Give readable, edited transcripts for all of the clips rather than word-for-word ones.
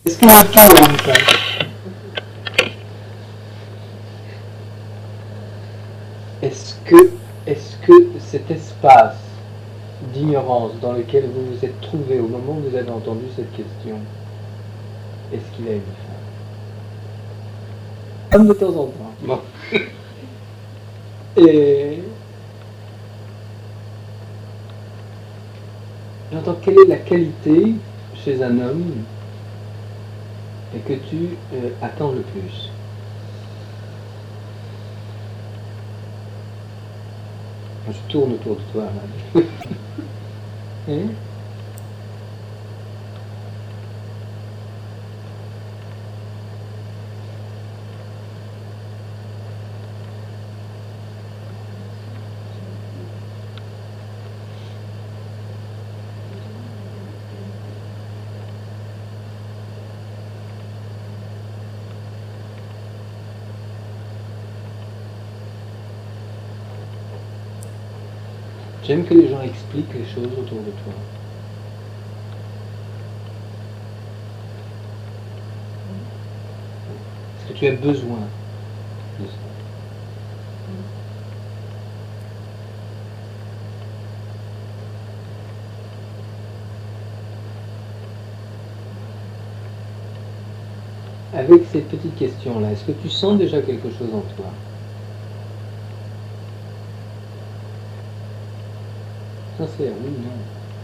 Est-ce que le tour vous passe? Est-ce que cet espace d'ignorance dans lequel vous vous êtes trouvé au moment où vous avez entendu cette question, est-ce qu'il a une fin? Comme de temps en temps. Bon. Et j'entends quelle est la qualité chez un homme que tu attends le plus. Je tourne autour de toi là. Hein? J'aime que les gens expliquent les choses autour de toi. Est-ce que tu as besoin de ça? Avec ces petites questions-là, est-ce que tu sens déjà quelque chose en toi? Sincère, oui, non.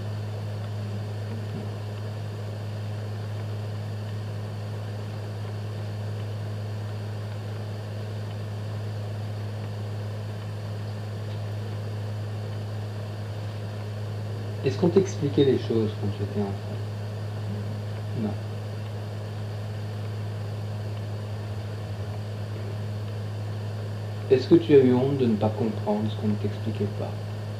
Est-ce qu'on t'expliquait les choses quand tu étais enfant? Non. Est-ce que tu as eu honte de ne pas comprendre ce qu'on ne t'expliquait pas?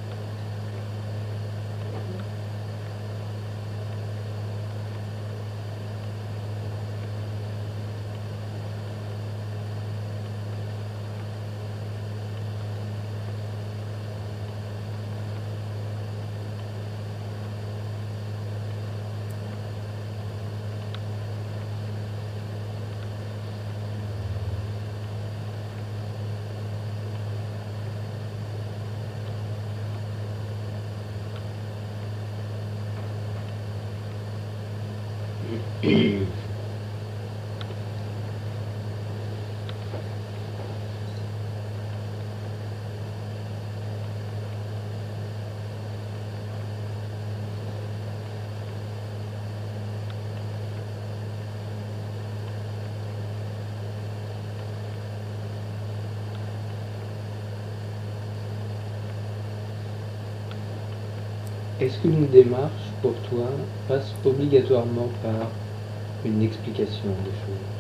Est-ce qu'une démarche pour toi passe obligatoirement par une explication des choses?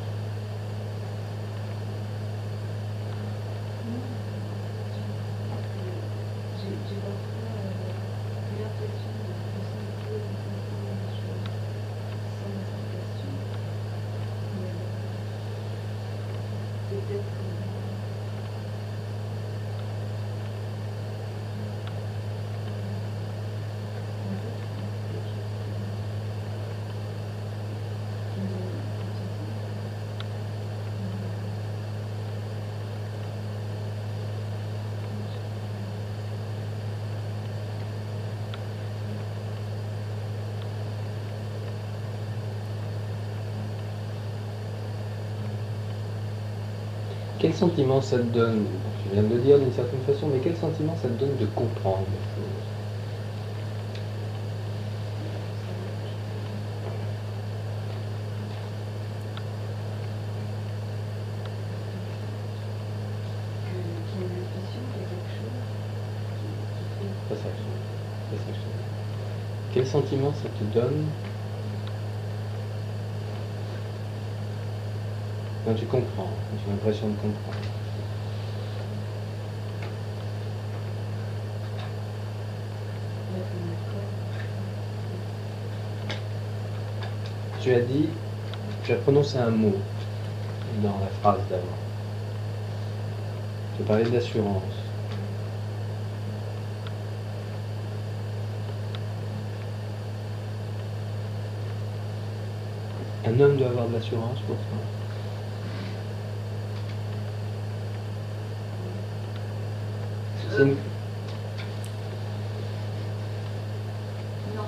Quel sentiment ça te donne? Tu viens de le dire d'une certaine façon, mais quel sentiment ça te donne de comprendre les choses? C'est ça que je te dis. Quel sentiment ça te donne quand tu comprends, quand tu as l'impression de comprendre? Tu as dit, tu as prononcé un mot dans la phrase d'avant. Tu as parlé d'assurance. Un homme doit avoir de l'assurance pour ça. C'est une... Non.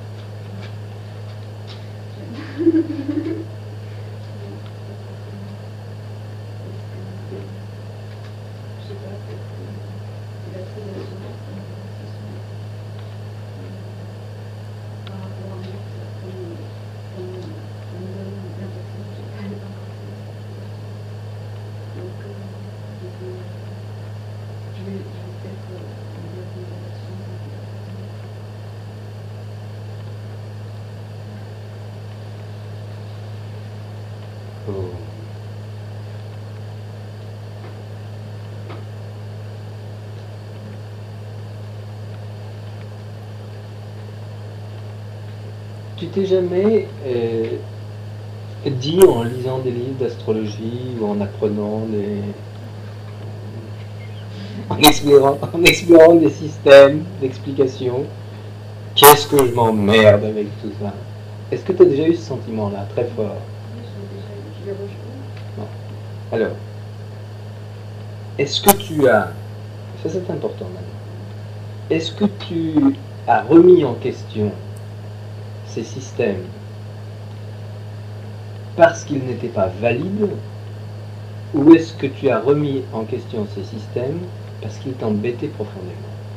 Je sais pas, peut-être qu'il a très d'assurance par rapport à moi, comme nous avons l'impression que j'ai pas les impressions. Donc, je vais peut-être me dire des relations. Oh. Tu t'es jamais dit en lisant des livres d'astrologie ou en apprenant en explorant des systèmes d'explication, qu'est-ce que je m'emmerde avec tout ça? Est-ce que tu as déjà eu ce sentiment-là, très fort? Oui, je l'ai rejoint. Non. Alors, est-ce que tu as, ça c'est important maintenant, est-ce que tu as remis en question ces systèmes parce qu'ils n'étaient pas valides, ou est-ce que tu as remis en question ces systèmes parce qu'ils t'embêtaient profondément?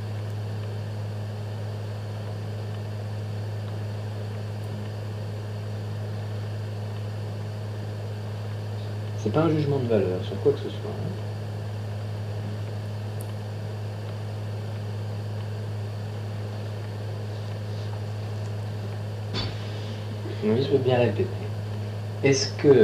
C'est pas un jugement de valeur sur quoi que ce soit. Hein. Oui, je veux bien répéter. Est-ce que,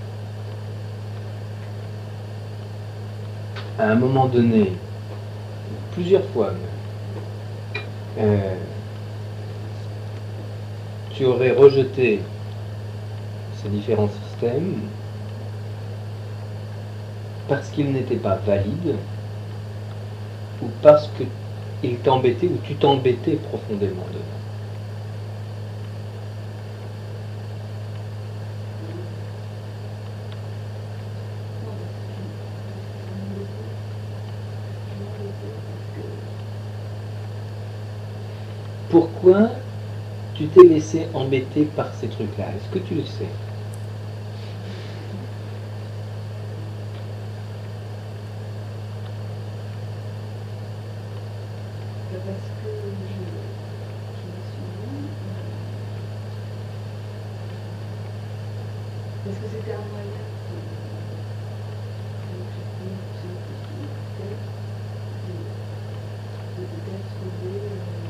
à un moment donné, plusieurs fois même, tu aurais rejeté ces différents systèmes parce qu'ils n'étaient pas valides ou parce qu'ils t'embêtaient ou tu t'embêtais profondément dedans? Pourquoi tu t'es laissé embêter par ces trucs-là? Est-ce que tu le sais? Parce que je me suis dit, parce que c'était un moyen de peut-être trouver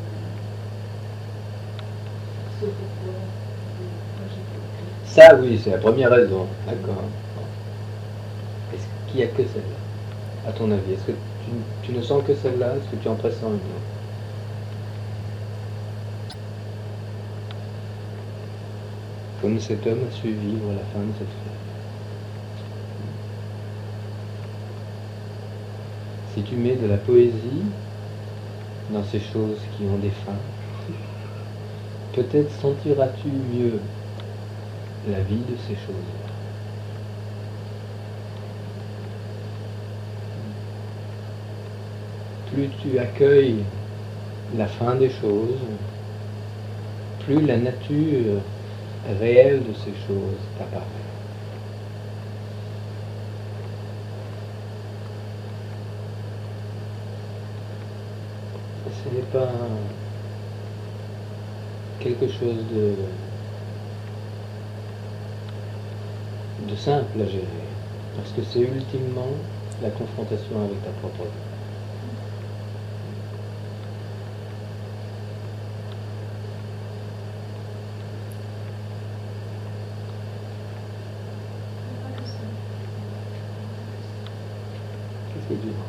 ce pourquoi j'ai fait. Ça, oui, c'est la première raison. D'accord. Est-ce qu'il n'y a que celle-là, à ton avis? Est-ce que tu ne sens que celle-là? Est-ce que tu en pressens une autre? Comme cet homme a su vivre la fin de cette fête. Si tu mets de la poésie dans ces choses qui ont des fins, peut-être sentiras-tu mieux la vie de ces choses-là. Plus tu accueilles la fin des choses, plus la nature réelle de ces choses t'apparaît. Ce n'est pas quelque chose de simple à gérer, parce que c'est ultimement la confrontation avec ta propre vie. Qu'est-ce que tu dis?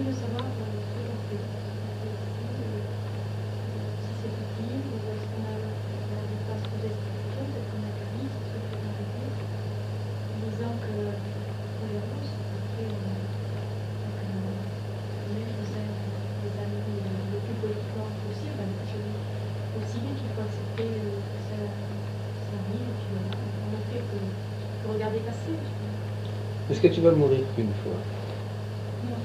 envie de savoir ce qu'on fait. Si c'est utile, ou est-ce qu'on n'arrive pas à se poser cette question, peut-être qu'on a qu'à vivre ce que l'on a vu, en disant que tolérance, après on est dans des amis le plus politiquement possible, aussi bien qu'il faut accepter que ça arrive, et puis voilà, on ne fait que regarder passer. Est-ce que tu vas mourir qu'une fois? Non,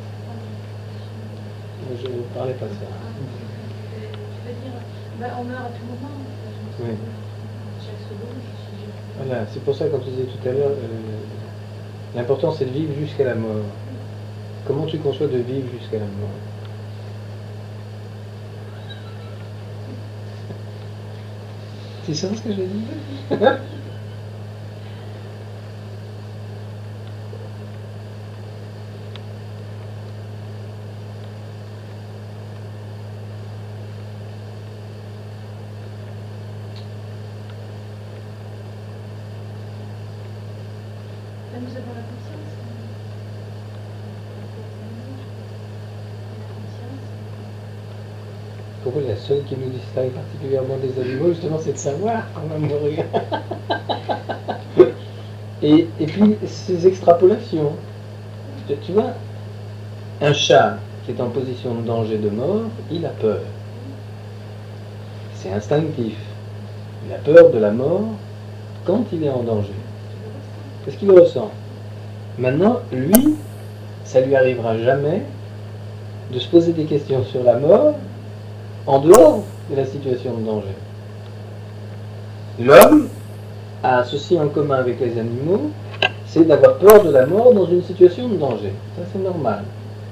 Je ne parlais pas de ça. je veux dire, on meurt à tout moment. Oui. Chaque seconde, je suis. Voilà, c'est pour ça, comme tu disais tout à l'heure, l'important c'est de vivre jusqu'à la mort. Comment tu conçois de vivre jusqu'à la mort? Tu sais ce que je dis? Là, nous avons la conscience. Pour eux, la seule qui nous distingue particulièrement des animaux, justement, c'est de savoir qu'on va mourir. Et puis, ces extrapolations. Tu vois, un chat qui est en position de danger de mort, il a peur. C'est instinctif. Il a peur de la mort quand il est en danger. Qu'est-ce qu'il ressent? Maintenant, lui, ça lui arrivera jamais de se poser des questions sur la mort en dehors de la situation de danger. L'homme a ceci en commun avec les animaux, c'est d'avoir peur de la mort dans une situation de danger. Ça, c'est normal.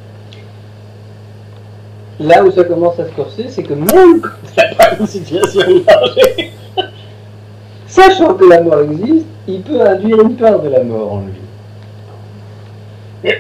Là où ça commence à se corser, c'est que même quand il n'y a pas une situation de danger, sachant que la mort existe, il peut induire une peur de la mort en lui.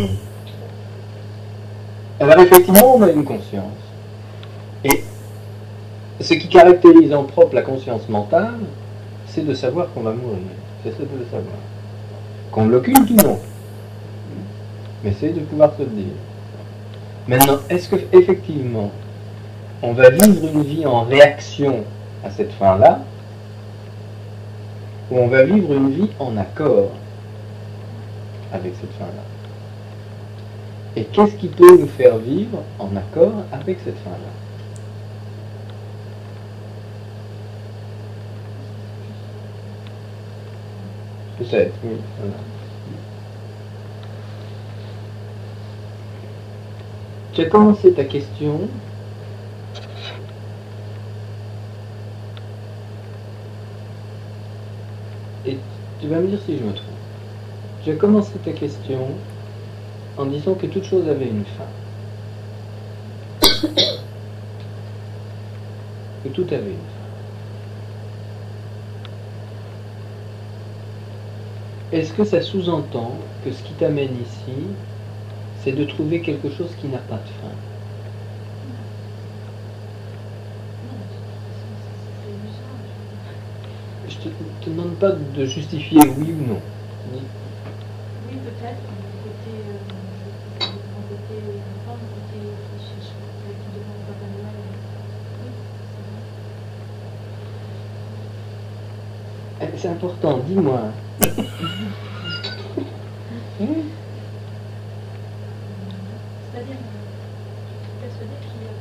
Alors effectivement, on a une conscience. Et ce qui caractérise en propre la conscience mentale, c'est de savoir qu'on va mourir. C'est ça de le savoir. Qu'on l'occulte ou non. Mais c'est de pouvoir se le dire. Maintenant, est-ce qu'effectivement, on va vivre une vie en réaction à cette fin-là, ou on va vivre une vie en accord avec cette fin-là? Et qu'est-ce qui peut nous faire vivre en accord avec cette fin-là? Peut-être, oui. Voilà. Tu as commencé ta question et tu vas me dire si je me trompe. Tu as commencé ta question en disant que toute chose avait une fin. Que tout avait une fin. Est-ce que ça sous-entend que ce qui t'amène ici, c'est de trouver quelque chose qui n'a pas de fin? Je ne te demande pas de justifier oui ou non. Oui, peut-être, côté enfant, côté qui demande Papa Noël. Oui, C'est important, dis-moi. C'est-à-dire, persuadé qu'il y a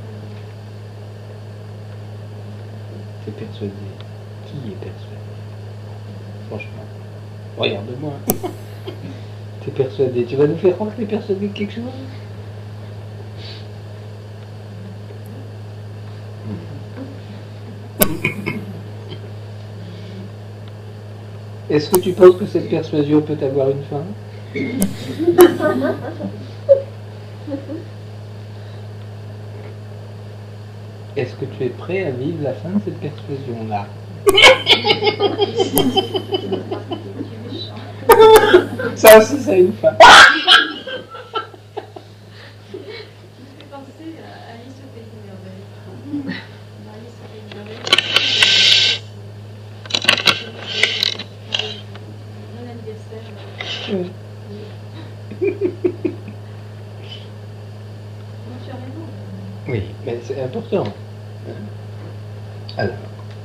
pas. T'es persuadé. Qui est persuadé? Franchement. Regarde-moi. T'es persuadé. Tu vas nous faire croire que t'es persuadé de quelque chose? Est-ce que tu penses que cette persuasion peut avoir une fin? Est-ce que tu es prêt à vivre la fin de cette persuasion-là? Ça aussi, ça a une fin. Ça me fait penser à Alice au Pays des Merveilles. Dans Alice au Pays des Merveilles, mon anniversaire. Oui. Oui, mais c'est important. Alors.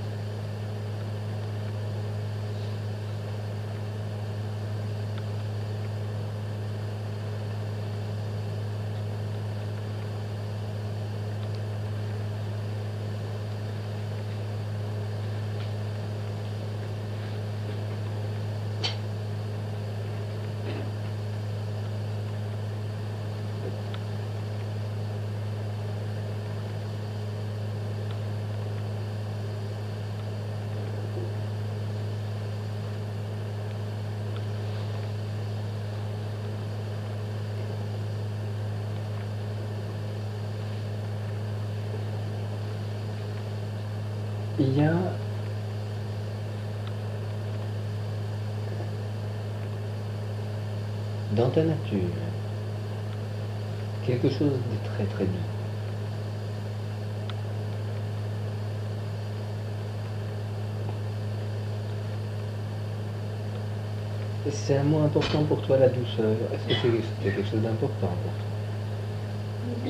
Il y a dans ta nature quelque chose de très très doux. C'est un mot important pour toi, la douceur. Est-ce que c'est quelque chose d'important pour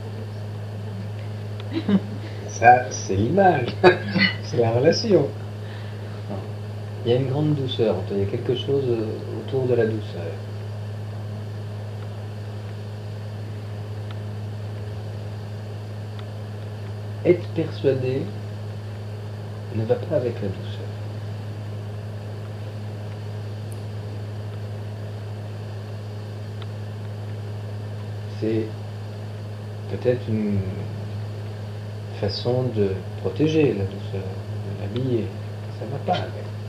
toi? Ça, c'est l'image, c'est la relation. Il y a une grande douceur, il y a quelque chose autour de la douceur. Être persuadé ne va pas avec la douceur. C'est peut-être une façon de protéger la douceur, de l'habiller. Ça ne va pas avec.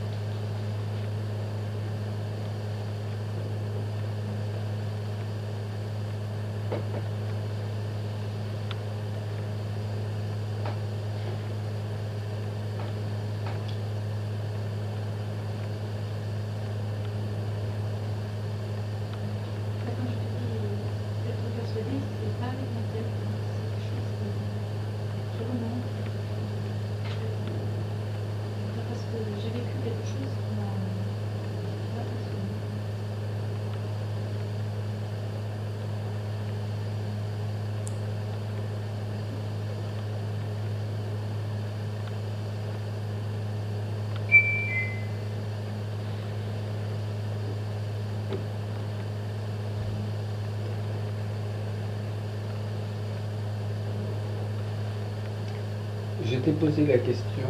Je t'ai posé la question,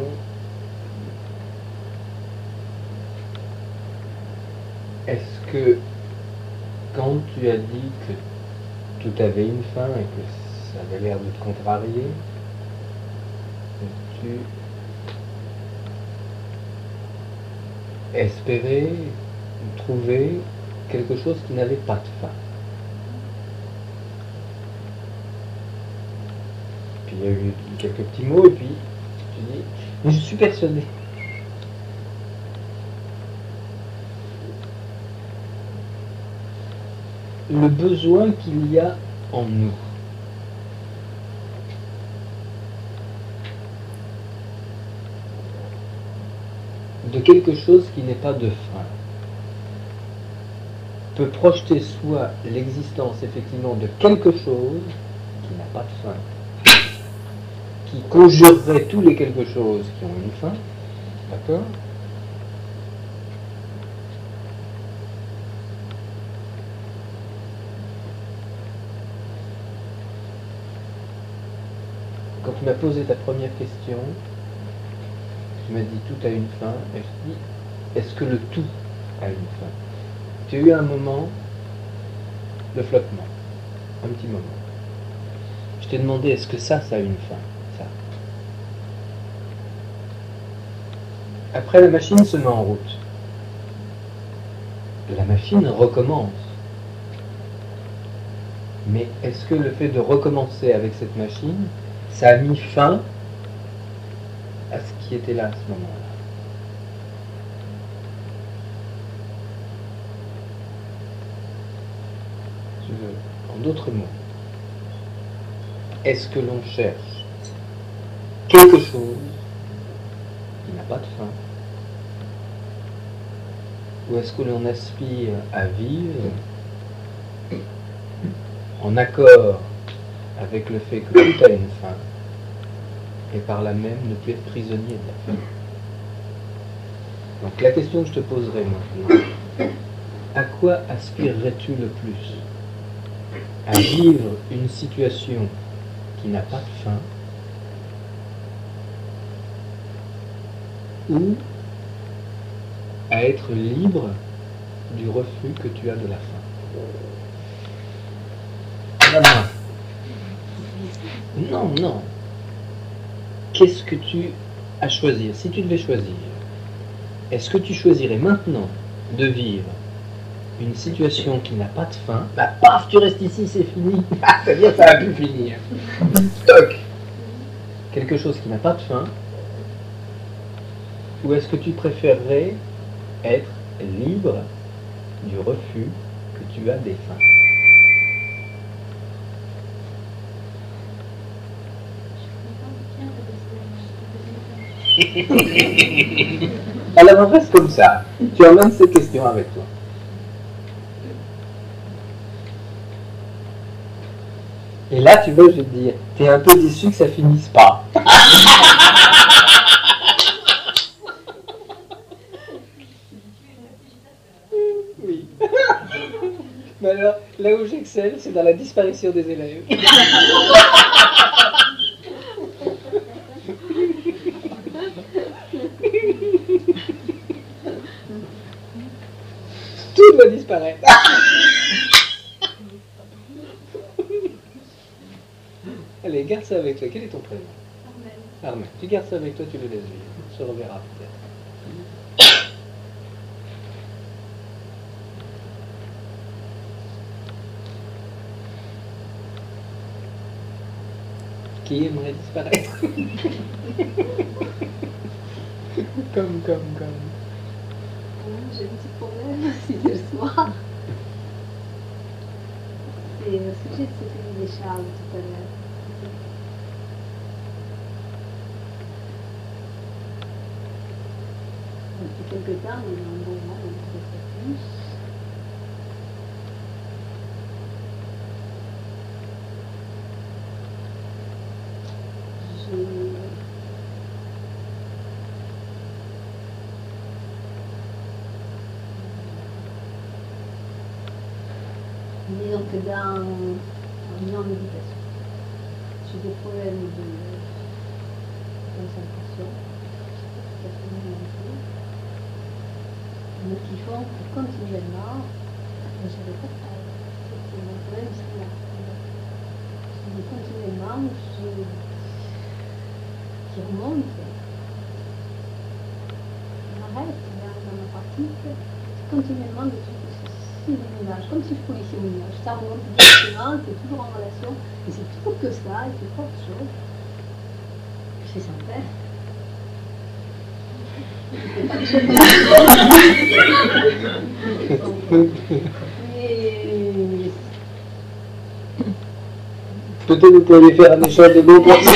est-ce que quand tu as dit que tout avait une fin et que ça avait l'air de te contrarier, tu espérais trouver quelque chose qui n'avait pas de fin? Puis il y a eu quelques petits mots et puis tu dis, mais je suis persuadé. Le besoin qu'il y a en nous. De quelque chose qui n'est pas de fin peut projeter soit l'existence effectivement de quelque chose qui n'a pas de fin, qui conjurerait tous les quelque chose qui ont une fin, d'accord? Quand tu m'as posé ta première question, tu m'as dit tout a une fin, et je dis, est-ce que le tout a une fin? Tu as eu un moment de flottement, un petit moment. Je t'ai demandé, est-ce que ça a une fin? Ça. Après, la machine se met en route. La machine recommence. Mais est-ce que le fait de recommencer avec cette machine, ça a mis fin à ce qui était là à ce moment-là? En d'autres mots, est-ce que l'on cherche quelque chose qui n'a pas de fin? Ou est-ce que l'on aspire à vivre en accord avec le fait que tout a une fin, et par là même ne plus être prisonnier de la fin. Donc la question que je te poserai maintenant, à quoi aspirerais-tu le plus? À vivre une situation qui n'a pas de fin, ou à être libre du refus que tu as de la fin? Non, non. Qu'est-ce que tu as choisi? Si tu devais choisir, est-ce que tu choisirais maintenant de vivre une situation qui n'a pas de fin? Bah paf, tu restes ici, c'est fini. C'est-à-dire que ça va plus finir. Stock. Quelque chose qui n'a pas de fin. Ou est-ce que tu préférerais être libre du refus que tu as des fins? Alors on reste comme ça. Tu emmènes ces questions avec toi. Et là, tu vois, je vais te dire, t'es un peu déçu que ça finisse pas. Oui. Mais alors, là où j'excelle, c'est dans la disparition des élèves. Tout doit disparaître. Allez, garde ça avec toi. Quel est ton prénom? Armel. Tu gardes ça avec toi, tu le laisses vivre. On se reverra peut-être. Qui aimerait disparaître? Comme. J'ai un petit problème, c'est le soir. C'est le sujet de ce que disait Charles tout à l'heure. Depuis quelques temps, il y a un bon moment, peut-être plus. Disons que en méditation, j'ai des problèmes de concentration, mais qui font que continuellement, je ne vais pas faire. C'est mon problème, c'est là. Continuellement, qui remonte. J'arrête dans ma pratique, continuellement des trucs. C'est des nuages, comme si je polissais mon nuage. Ça remonte directement, c'est toujours en relation, et c'est toujours que ça, et c'est pas autre chose. C'est sympa. Mais... Peut-être vous pourriez faire un échange de mots pour ça.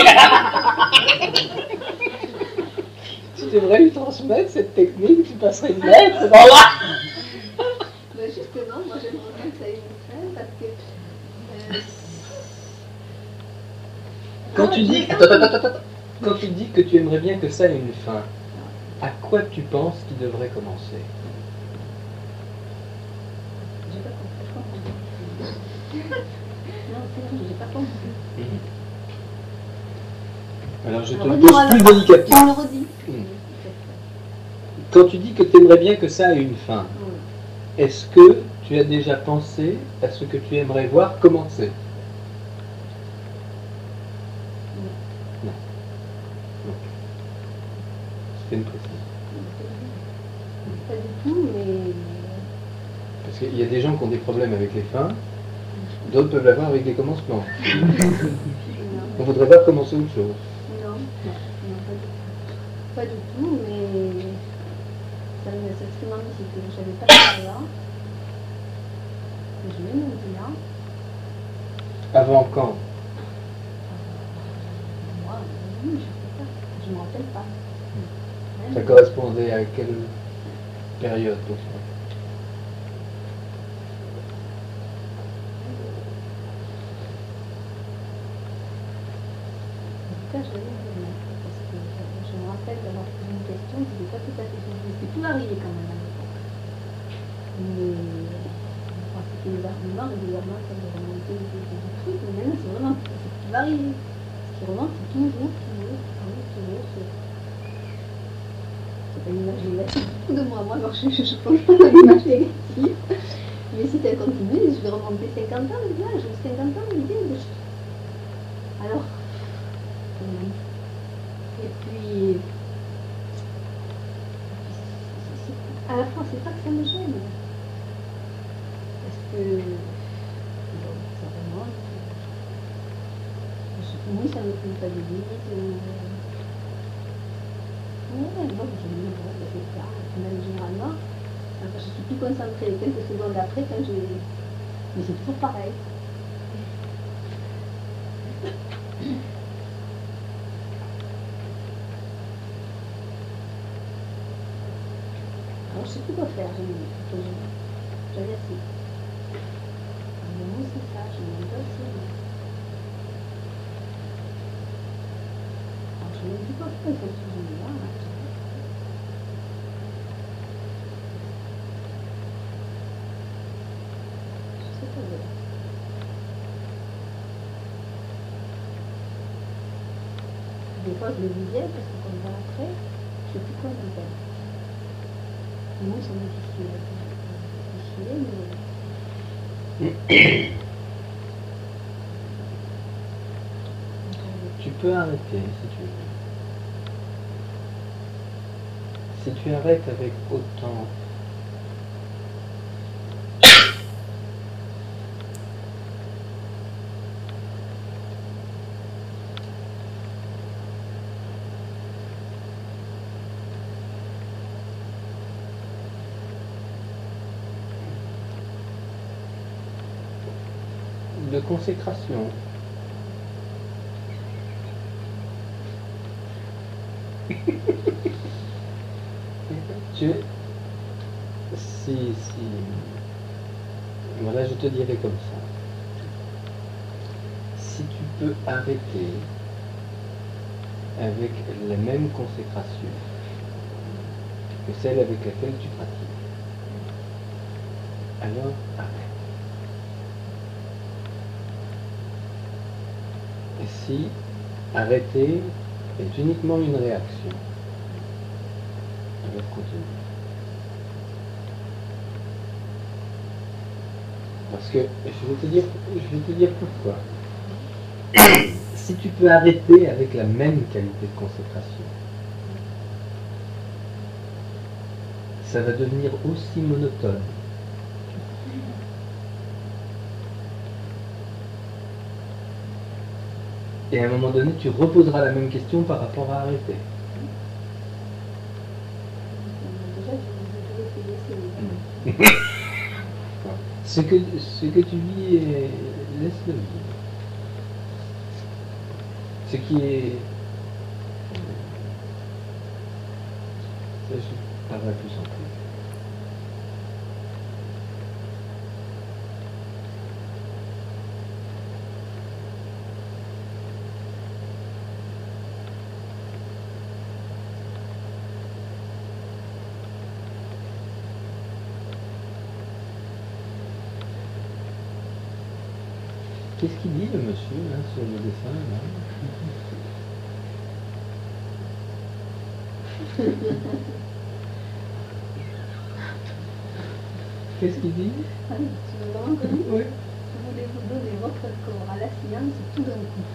Tu devrais lui transmettre cette technique, tu passerais une lettre dans là. Mais justement, moi j'aimerais bien que ça ait une fin parce que. Quand tu dis. Attends. Quand tu dis que tu aimerais bien que ça ait une fin, à quoi tu penses qu'il devrait commencer? J'ai pas compris, je comprends. Non, c'est vrai, j'ai pas compris. Alors je te le pose plus délicatement. On le redit. Quand tu dis que tu aimerais bien que ça ait une fin, est-ce que tu as déjà pensé à ce que tu aimerais voir commencer? Non. C'est une précision. Pas du tout, mais. Parce qu'il y a des gens qui ont des problèmes avec les fins, d'autres peuvent l'avoir avec des commencements. On voudrait voir commencer autre chose. Non, pas du tout, mais ça extrêmement difficile. Je ne savais pas ça avant. Je l'ai maintenant. Avant quand? Moi, oui, je ne sais pas. Je ne me rappelle pas. Ça correspondait à quelle période pour ça? n'était pas tout à fait sûr. C'était plus varié quand même à l'époque. Mais on pratiquait les arguments régulièrement quand on remontait des trucs, mais maintenant c'est vraiment plus varié. Ce qui remonte, c'est toujours. C'est pas une image négative du tout de moi. Moi, alors, je pense pas à l'image négative. Mais si ça continue, je vais remonter 50 ans, déjà, j'ai 50 ans, l'idée. Alors, et puis, à la fois, c'est pas que ça me gêne, parce que, bon, ça remonte, oui, ça me culpabilise, ouais, bon, je me dis, bon, c'est ça, même généralement, enfin, je suis plus concentrée quelques secondes après quand je... Mais c'est toujours pareil. Alors, je sais plus quoi faire, j'en ai assez. Mais moi, c'est ça, je m'en dois aussi. Alors, je me dis quoi faire, ça se dit là, je sais pas dire. Des fois, je le disais, parce que comme ça après, je sais plus quoi me faire. Moi, c'est difficile. Mais... Tu peux arrêter si tu veux. Si tu arrêtes avec autant de consécration. Si, voilà, je te dirais comme ça. Si tu peux arrêter avec la même consécration que celle avec laquelle tu pratiques, alors arrête. Et si arrêter est uniquement une réaction, alors continue. Parce que je vais te dire pourquoi. Si tu peux arrêter avec la même qualité de consécration, ça va devenir aussi monotone. Et à un moment donné, tu reposeras la même question par rapport à arrêter. Ce que tu vis, laisse-le vivre. Ce qui est... Ça, je parlerai plus en plus. Qu'est-ce qu'il dit le monsieur là, sur le dessin là? Qu'est-ce qu'il dit? Ah oui, tu m'as vraiment connu? Oui. Je voulais vous donner votre corps à la science tout d'un coup.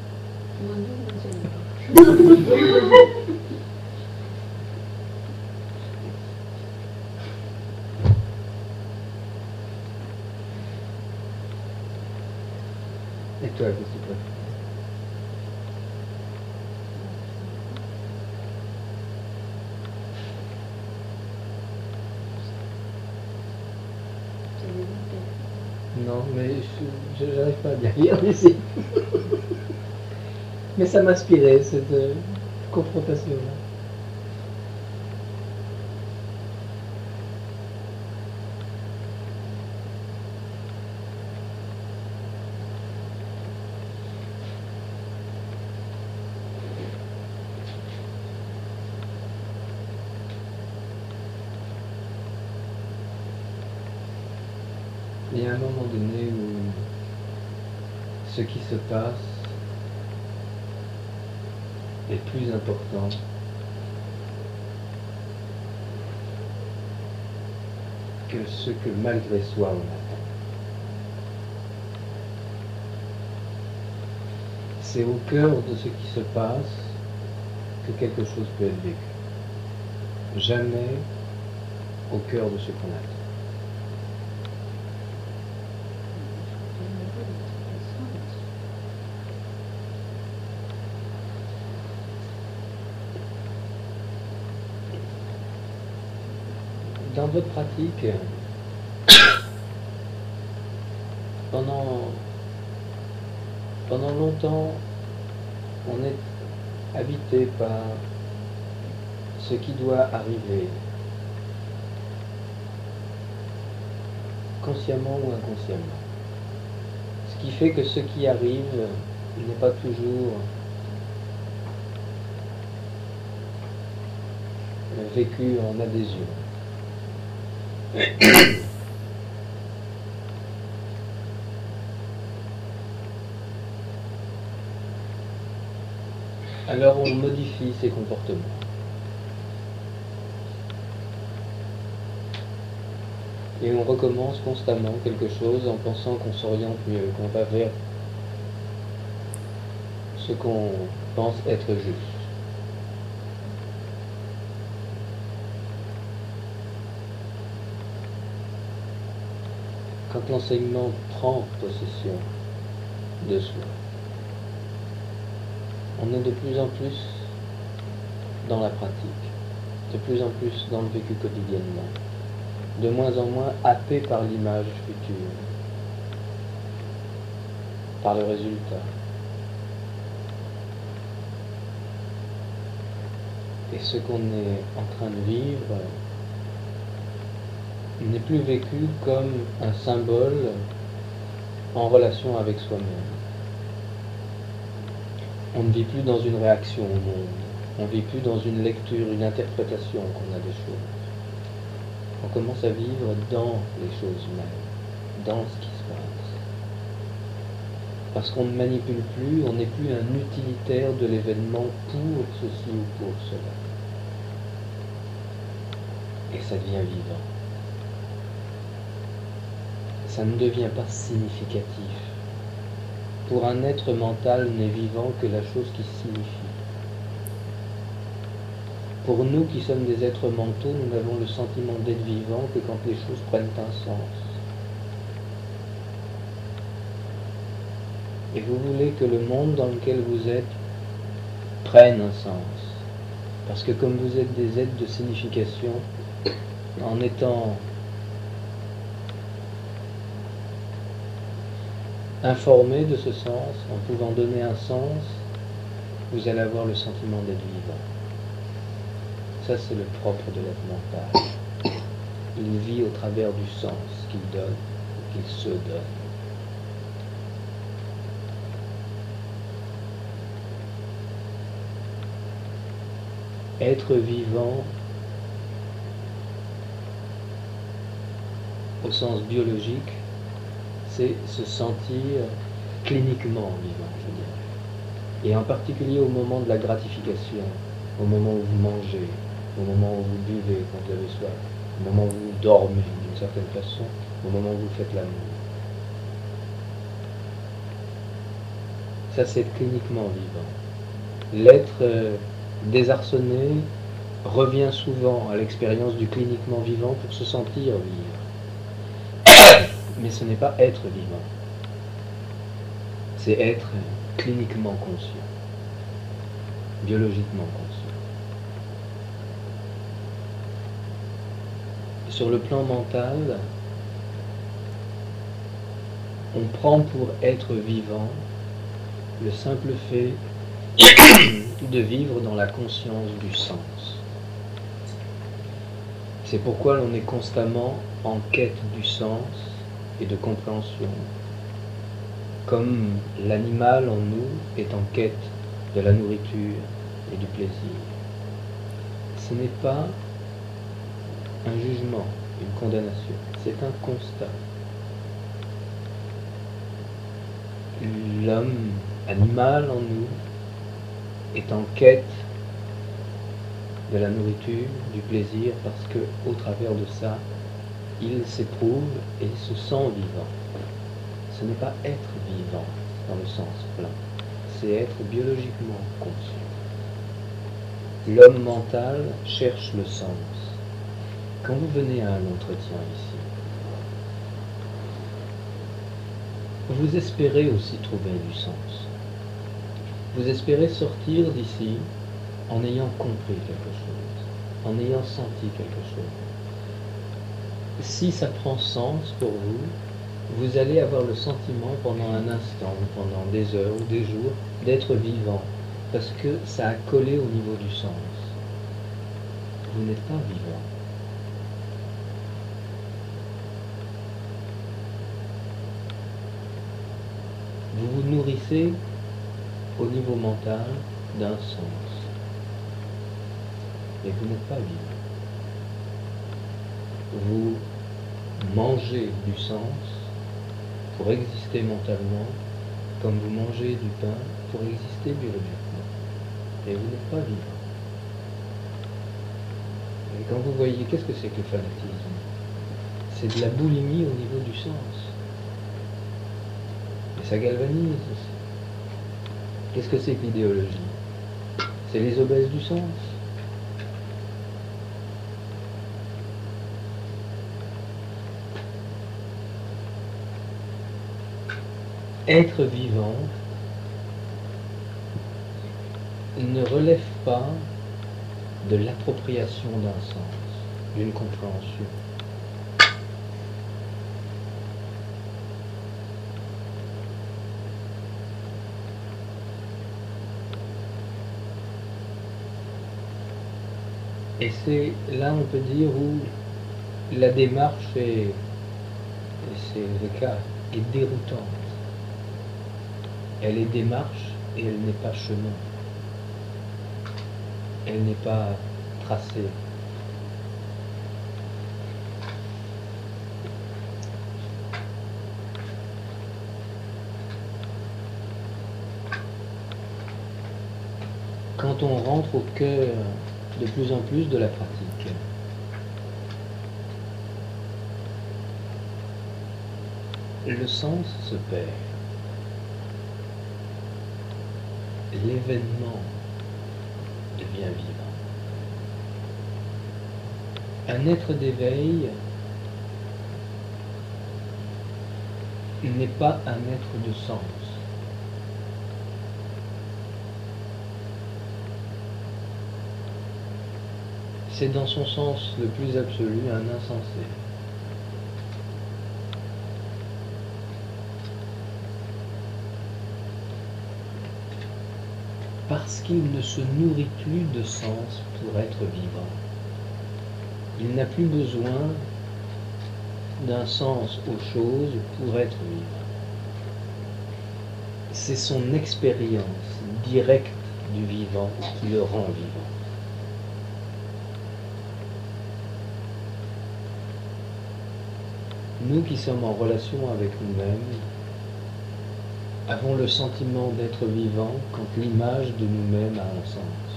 Mon Dieu, vous ne savez pas. Et toi, qu'est-ce que tu préfères? Non, mais je n'arrive pas à bien lire ici. Mais ça m'inspirait, cette confrontation-là. Il y a un moment donné où ce qui se passe est plus important que ce que malgré soi on attend. C'est au cœur de ce qui se passe que quelque chose peut être vécu. Jamais au cœur de ce qu'on attend. Dans votre pratique, pendant longtemps, on est habité par ce qui doit arriver, consciemment ou inconsciemment. Ce qui fait que ce qui arrive n'est pas toujours vécu en adhésion. Alors on modifie ses comportements. Et on recommence constamment quelque chose en pensant qu'on s'oriente mieux, qu'on va vers ce qu'on pense être juste. Quand l'enseignement prend possession de soi, on est de plus en plus dans la pratique, de plus en plus dans le vécu quotidiennement, de moins en moins happé par l'image future, par le résultat. Et ce qu'on est en train de vivre n'est plus vécu comme un symbole en relation avec soi-même. On ne vit plus dans une réaction au monde, on ne vit plus dans une lecture, une interprétation qu'on a des choses. On commence à vivre dans les choses mêmes, dans ce qui se passe. Parce qu'on ne manipule plus, on n'est plus un utilitaire de l'événement pour ceci ou pour cela. Et ça devient vivant. Ça ne devient pas significatif. Pour un être mental n'est vivant que la chose qui signifie. Pour nous qui sommes des êtres mentaux, nous n'avons le sentiment d'être vivants que quand les choses prennent un sens. Et vous voulez que le monde dans lequel vous êtes prenne un sens. Parce que comme vous êtes des êtres de signification, en étant informés de ce sens, en pouvant donner un sens, vous allez avoir le sentiment d'être vivant. Ça, c'est le propre de l'être mental. Il vit au travers du sens qu'il donne, ou qu'il se donne. Être vivant, au sens biologique, c'est se sentir cliniquement vivant, je dirais. Et en particulier au moment de la gratification, au moment où vous mangez, au moment où vous buvez quand vous avez soif, au moment où vous dormez d'une certaine façon, au moment où vous faites l'amour. Ça, c'est cliniquement vivant. L'être désarçonné revient souvent à l'expérience du cliniquement vivant pour se sentir vivre. Mais ce n'est pas être vivant. C'est être cliniquement conscient, biologiquement conscient. Sur le plan mental, on prend pour être vivant le simple fait de vivre dans la conscience du sens. C'est pourquoi l'on est constamment en quête du sens et de compréhension, comme l'animal en nous est en quête de la nourriture et du plaisir. Ce n'est pas un jugement, une condamnation, c'est un constat. l'homme animal en nous est en quête de la nourriture, du plaisir, parce que au travers de ça, il s'éprouve et se sent vivant. Ce n'est pas être vivant dans le sens plein, c'est être biologiquement conscient. L'homme mental cherche le sens. Quand vous venez à un entretien ici, vous espérez aussi trouver du sens. Vous espérez sortir d'ici en ayant compris quelque chose, en ayant senti quelque chose. Si ça prend sens pour vous, vous allez avoir le sentiment pendant un instant, pendant des heures ou des jours, d'être vivant, parce que ça a collé au niveau du sens. Vous n'êtes pas vivant. Vous vous nourrissez au niveau mental d'un sens. Et vous n'êtes pas vivant. Vous mangez du sens pour exister mentalement, comme vous mangez du pain pour exister biologiquement. Et vous n'êtes pas vivant. Et quand vous voyez, qu'est-ce que c'est que le fanatisme? C'est de la boulimie au niveau du sens. Et ça galvanise aussi. Qu'est-ce que c'est que l'idéologie? C'est les obèses du sens. Être vivant ne relève pas de l'appropriation d'un sens, d'une compréhension. Et c'est là, on peut dire, où la démarche est, et c'est le cas, est déroutante. Elle est démarche et elle n'est pas chemin. Elle n'est pas tracée. Quand on rentre au cœur de plus en plus de la pratique, le sens se perd. L'événement devient vivant. Un être d'éveil n'est pas un être de sens. C'est dans son sens le plus absolu un insensé. Parce qu'il ne se nourrit plus de sens pour être vivant. Il n'a plus besoin d'un sens aux choses pour être vivant. C'est son expérience directe du vivant qui le rend vivant. Nous qui sommes en relation avec nous-mêmes, avons le sentiment d'être vivants quand l'image de nous-mêmes a un sens.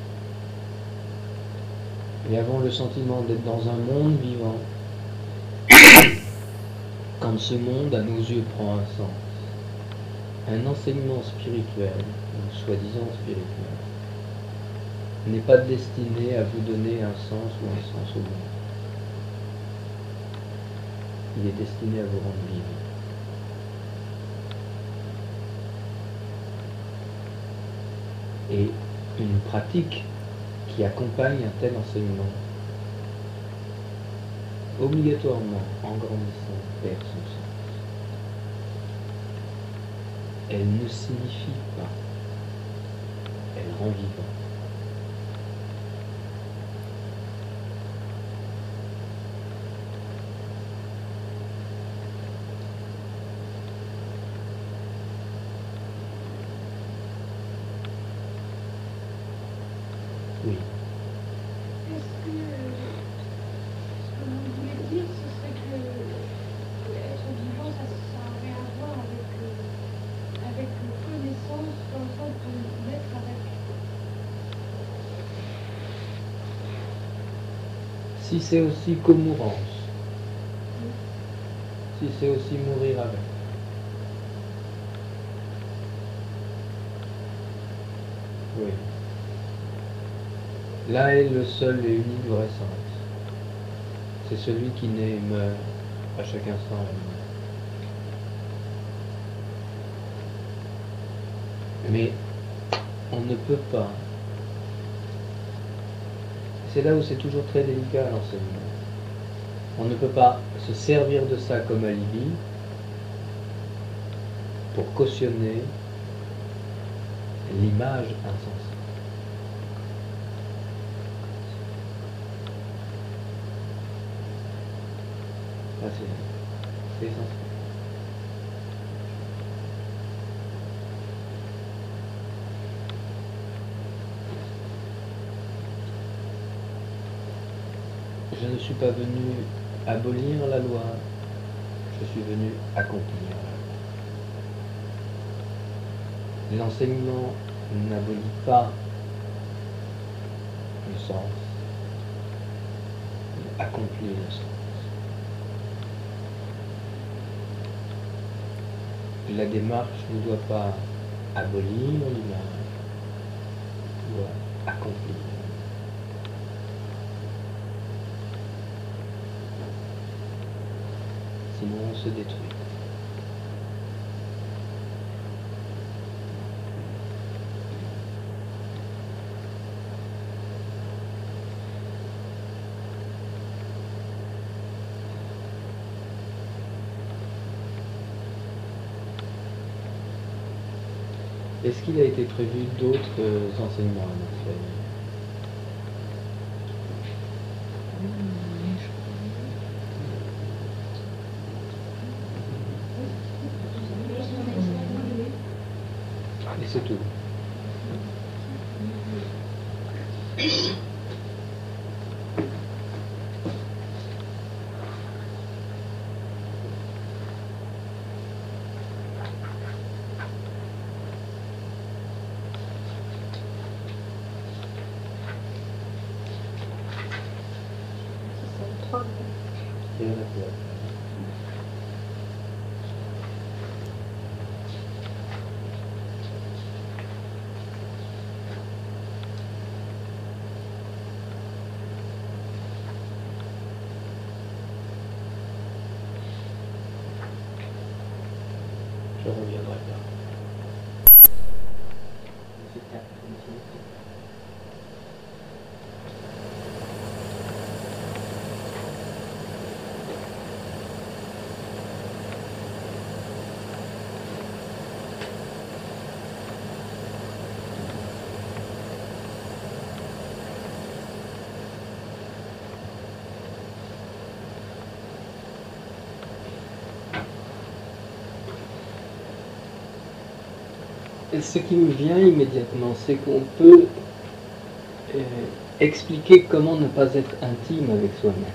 Et avons le sentiment d'être dans un monde vivant quand ce monde, à nos yeux, prend un sens. Un enseignement spirituel, ou soi-disant spirituel, n'est pas destiné à vous donner un sens ou un sens au monde. Il est destiné à vous rendre vivant. Et une pratique qui accompagne un tel enseignement, obligatoirement, en grandissant, perd son sens. Elle ne signifie pas, elle rend vivant. Oui. Est-ce que ce que vous voulez dire, ce serait que être vivant, ça aurait à voir avec si c'est aussi commourance, si c'est aussi mourir avec. Oui. Là est le seul et unique vrai sens. C'est celui qui naît et meurt à chaque instant. Mais on ne peut pas. C'est là où c'est toujours très délicat l'enseignement. On ne peut pas se servir de ça comme alibi pour cautionner l'image insensée. Ça, c'est essentiel. Je ne suis pas venu abolir la loi, je suis venu accomplir la loi. L'enseignement n'abolit pas le sens, il accomplit le sens. La démarche ne doit pas abolir l'image, doit accomplir. Sinon on se détruit. Est-ce qu'il a été prévu d'autres enseignements à notre famille ? Et c'est tout. Et on a fait. Je reviendrai là. Ce qui me vient immédiatement, c'est qu'on peut expliquer comment ne pas être intime avec soi-même.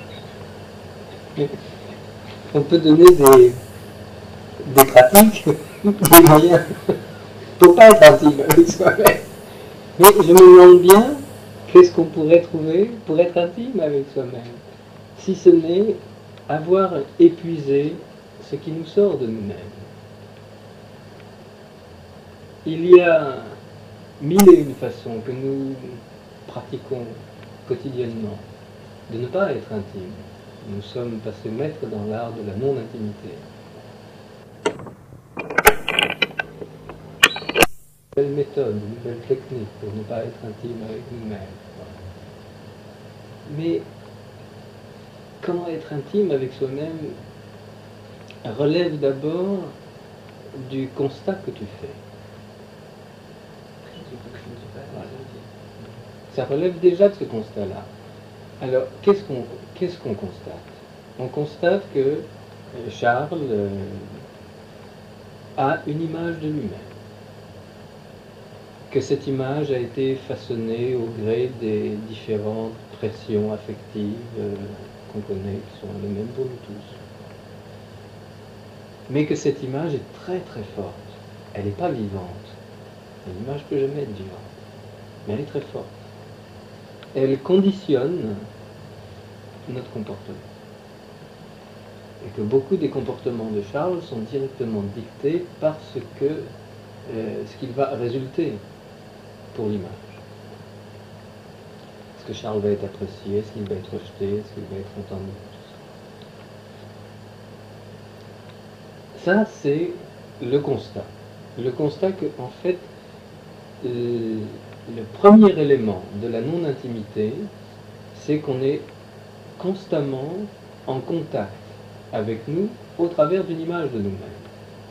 On peut donner des pratiques, des moyens pour pas être intime avec soi-même. Mais je me demande bien, qu'est-ce qu'on pourrait trouver pour être intime avec soi-même, si ce n'est avoir épuisé ce qui nous sort de nous-mêmes. Il y a 1001 façons que nous pratiquons quotidiennement de ne pas être intime. Nous sommes passés maîtres dans l'art de la non-intimité. Une nouvelle méthode, une nouvelle technique pour ne pas être intime avec nous-mêmes. Mais comment être intime avec soi-même relève d'abord du constat que tu fais. Ça relève déjà de ce constat-là. Alors, qu'est-ce qu'on constate ? On constate que Charles a une image de lui-même. Que cette image a été façonnée au gré des différentes pressions affectives qu'on connaît, qui sont les mêmes pour nous tous. Mais que cette image est très très forte. Elle n'est pas vivante. L'image peut jamais être vivante. Mais elle est très forte. Elle conditionne notre comportement. Et que beaucoup des comportements de Charles sont directement dictés par ce qu'il va résulter pour l'image. Est-ce que Charles va être apprécié? Est-ce qu'il va être rejeté? Est-ce qu'il va être entendu? Ça, c'est le constat. Le constat que, en fait, le premier élément de la non-intimité, c'est qu'on est constamment en contact avec nous au travers d'une image de nous-mêmes.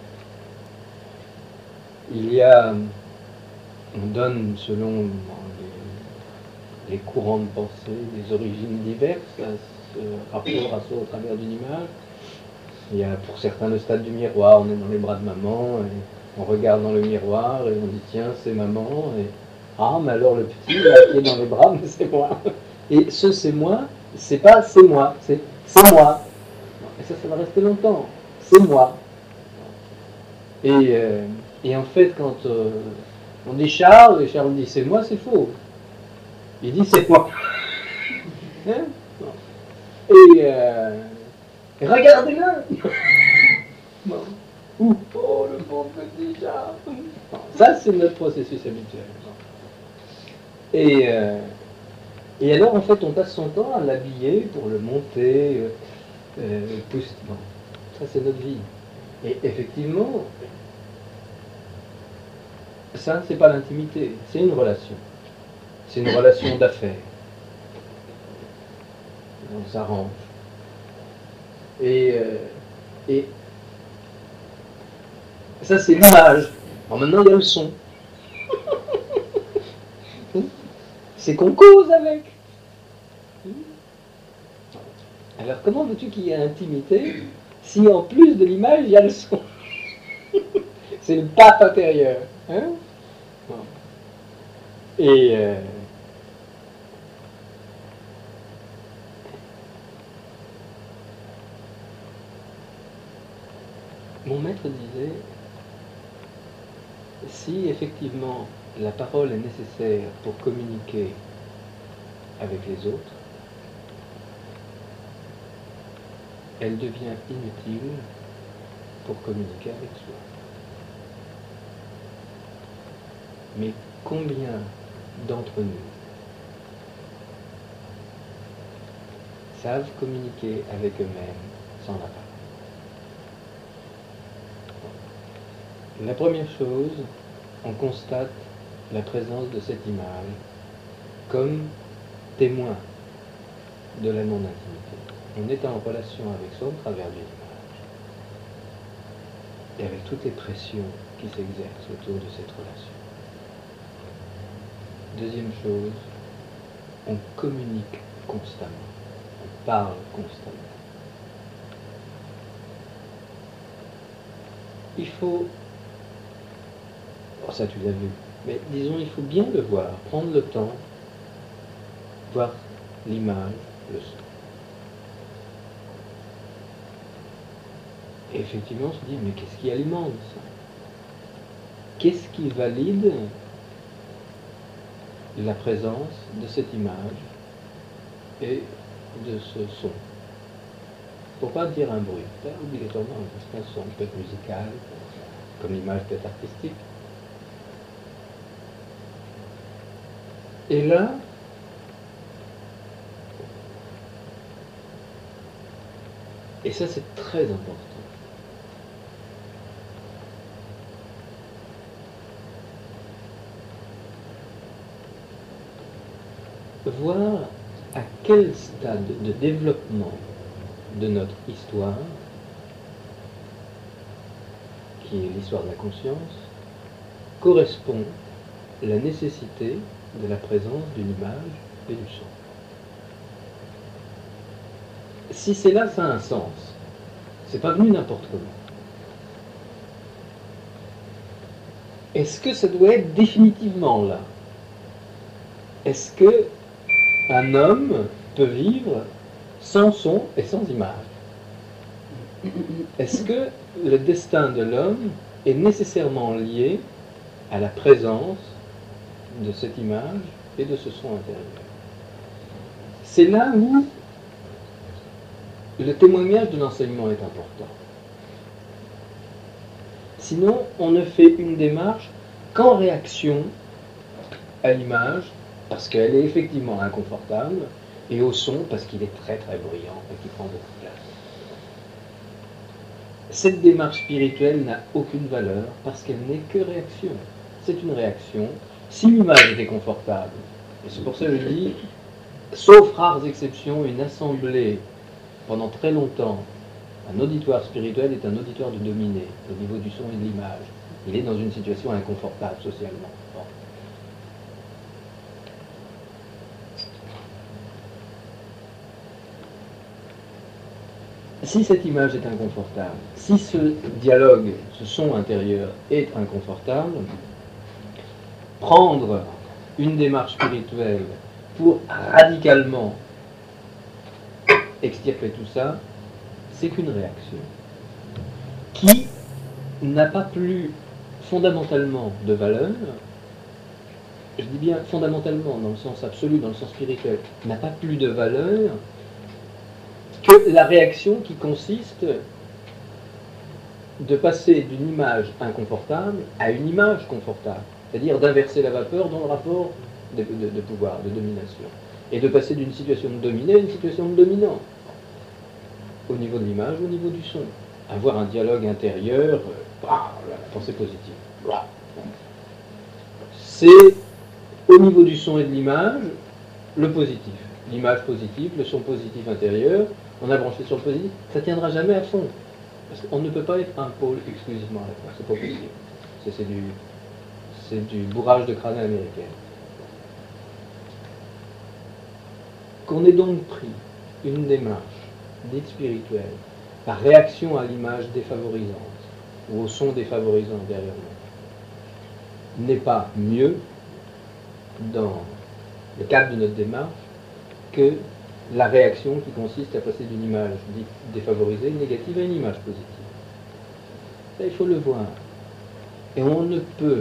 Il y a, on donne selon les courants de pensée, des origines diverses à ce rapport à soi au travers d'une image. Il y a pour certains le stade du miroir, on est dans les bras de maman, et on regarde dans le miroir et on dit tiens c'est maman, et ah mais alors le petit là, qui est dans les bras, mais c'est moi. Et ce c'est moi, c'est pas c'est moi, c'est moi. Et ça va rester longtemps, c'est moi. Et en fait quand on dit Charles, et Charles dit c'est moi, c'est faux. Il dit c'est moi. Hein? Et regardez-le. Bon. Oh, le bon petit chat. Bon, ça, c'est notre processus habituel. Et alors, en fait, on passe son temps à l'habiller pour le monter, pousser. Bon, ça, c'est notre vie. Et effectivement, ça, c'est pas l'intimité, c'est une relation. C'est une relation d'affaires. On s'arrange. Et ça, c'est l'image. Alors maintenant, il y a le son. C'est qu'on cause avec. Alors, comment veux-tu qu'il y ait intimité si en plus de l'image, il y a le son? C'est le pape intérieur. Hein? Et mon maître disait, si effectivement la parole est nécessaire pour communiquer avec les autres, elle devient inutile pour communiquer avec soi. Mais combien d'entre nous savent communiquer avec eux-mêmes sans la parole? La première chose, on constate la présence de cette image comme témoin de la non-intimité. On est en relation avec soi au travers d'une image. Et avec toutes les pressions qui s'exercent autour de cette relation. Deuxième chose, on communique constamment. On parle constamment. Il faut... Oh, ça tu l'as vu. Mais disons, il faut bien le voir, prendre le temps, voir l'image, le son. Et effectivement, on se dit, mais qu'est-ce qui alimente ça? Qu'est-ce qui valide la présence de cette image et de ce son? Pour pas dire un bruit, pas obligatoirement un son, peut être musical, comme l'image peut être artistique. Et là, et ça c'est très important, voir à quel stade de développement de notre histoire, qui est l'histoire de la conscience, correspond la nécessité de la présence d'une image et du son. Si c'est là, ça a un sens. C'est pas venu n'importe comment. Est-ce que ça doit être définitivement là? Est-ce que un homme peut vivre sans son et sans image? Est-ce que le destin de l'homme est nécessairement lié à la présence de cette image et de ce son intérieur? C'est là où le témoignage de l'enseignement est important. Sinon, on ne fait une démarche qu'en réaction à l'image, parce qu'elle est effectivement inconfortable, et au son, parce qu'il est très très bruyant et qu'il prend beaucoup de place. Cette démarche spirituelle n'a aucune valeur, parce qu'elle n'est que réaction. C'est une réaction. Si l'image était confortable, et c'est pour ça que je dis, sauf rares exceptions, une assemblée, pendant très longtemps, un auditoire spirituel est un auditoire de dominé, au niveau du son et de l'image. Il est dans une situation inconfortable socialement. Bon. Si cette image est inconfortable, si ce dialogue, ce son intérieur est inconfortable, prendre une démarche spirituelle pour radicalement extirper tout ça, c'est qu'une réaction qui n'a pas plus fondamentalement de valeur, je dis bien fondamentalement dans le sens absolu, dans le sens spirituel, n'a pas plus de valeur que la réaction qui consiste de passer d'une image inconfortable à une image confortable, c'est-à-dire d'inverser la vapeur dans le rapport de pouvoir, de domination, et de passer d'une situation de dominé à une situation de dominant, au niveau de l'image, au niveau du son. Avoir un dialogue intérieur, la pensée positive. C'est au niveau du son et de l'image, le positif. L'image positive, le son positif intérieur, on a branché sur le positif, ça ne tiendra jamais à fond. Parce qu'on ne peut pas être un pôle exclusivement à la fois, c'est pas possible. C'est du bourrage de crâne américain. Qu'on ait donc pris une démarche dite spirituelle par réaction à l'image défavorisante ou au son défavorisant derrière nous, n'est pas mieux dans le cadre de notre démarche que la réaction qui consiste à passer d'une image dite défavorisée, négative, à une image positive. Ça, il faut le voir. Et on ne peut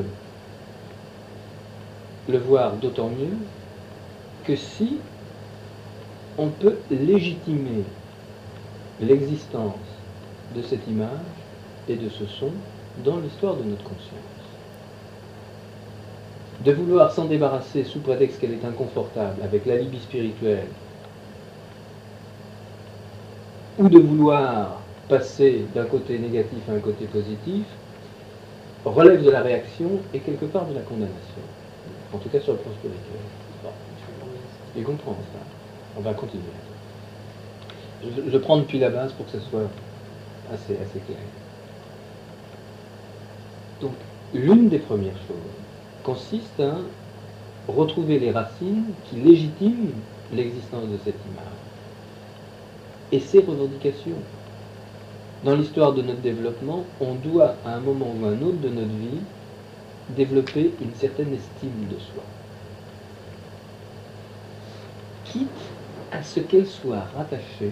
le voir d'autant mieux que si on peut légitimer l'existence de cette image et de ce son dans l'histoire de notre conscience. De vouloir s'en débarrasser sous prétexte qu'elle est inconfortable avec l'alibi spirituel, ou de vouloir passer d'un côté négatif à un côté positif, relève de la réaction et quelque part de la condamnation. En tout cas sur le plan spirituel. Bon. Il comprend ça. On va continuer. Je prends depuis la base pour que ce soit assez clair. Donc, l'une des premières choses consiste à retrouver les racines qui légitiment l'existence de cette image et ses revendications. Dans l'histoire de notre développement, on doit, à un moment ou à un autre de notre vie, développer une certaine estime de soi. Quitte à ce qu'elle soit rattachée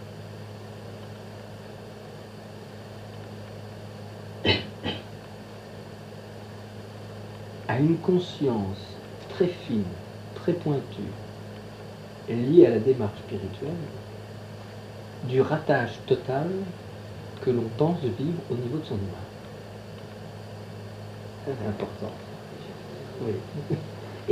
à une conscience très fine, très pointue, liée à la démarche spirituelle, du rattache total que l'on pense vivre au niveau de son image. C'est important. Oui.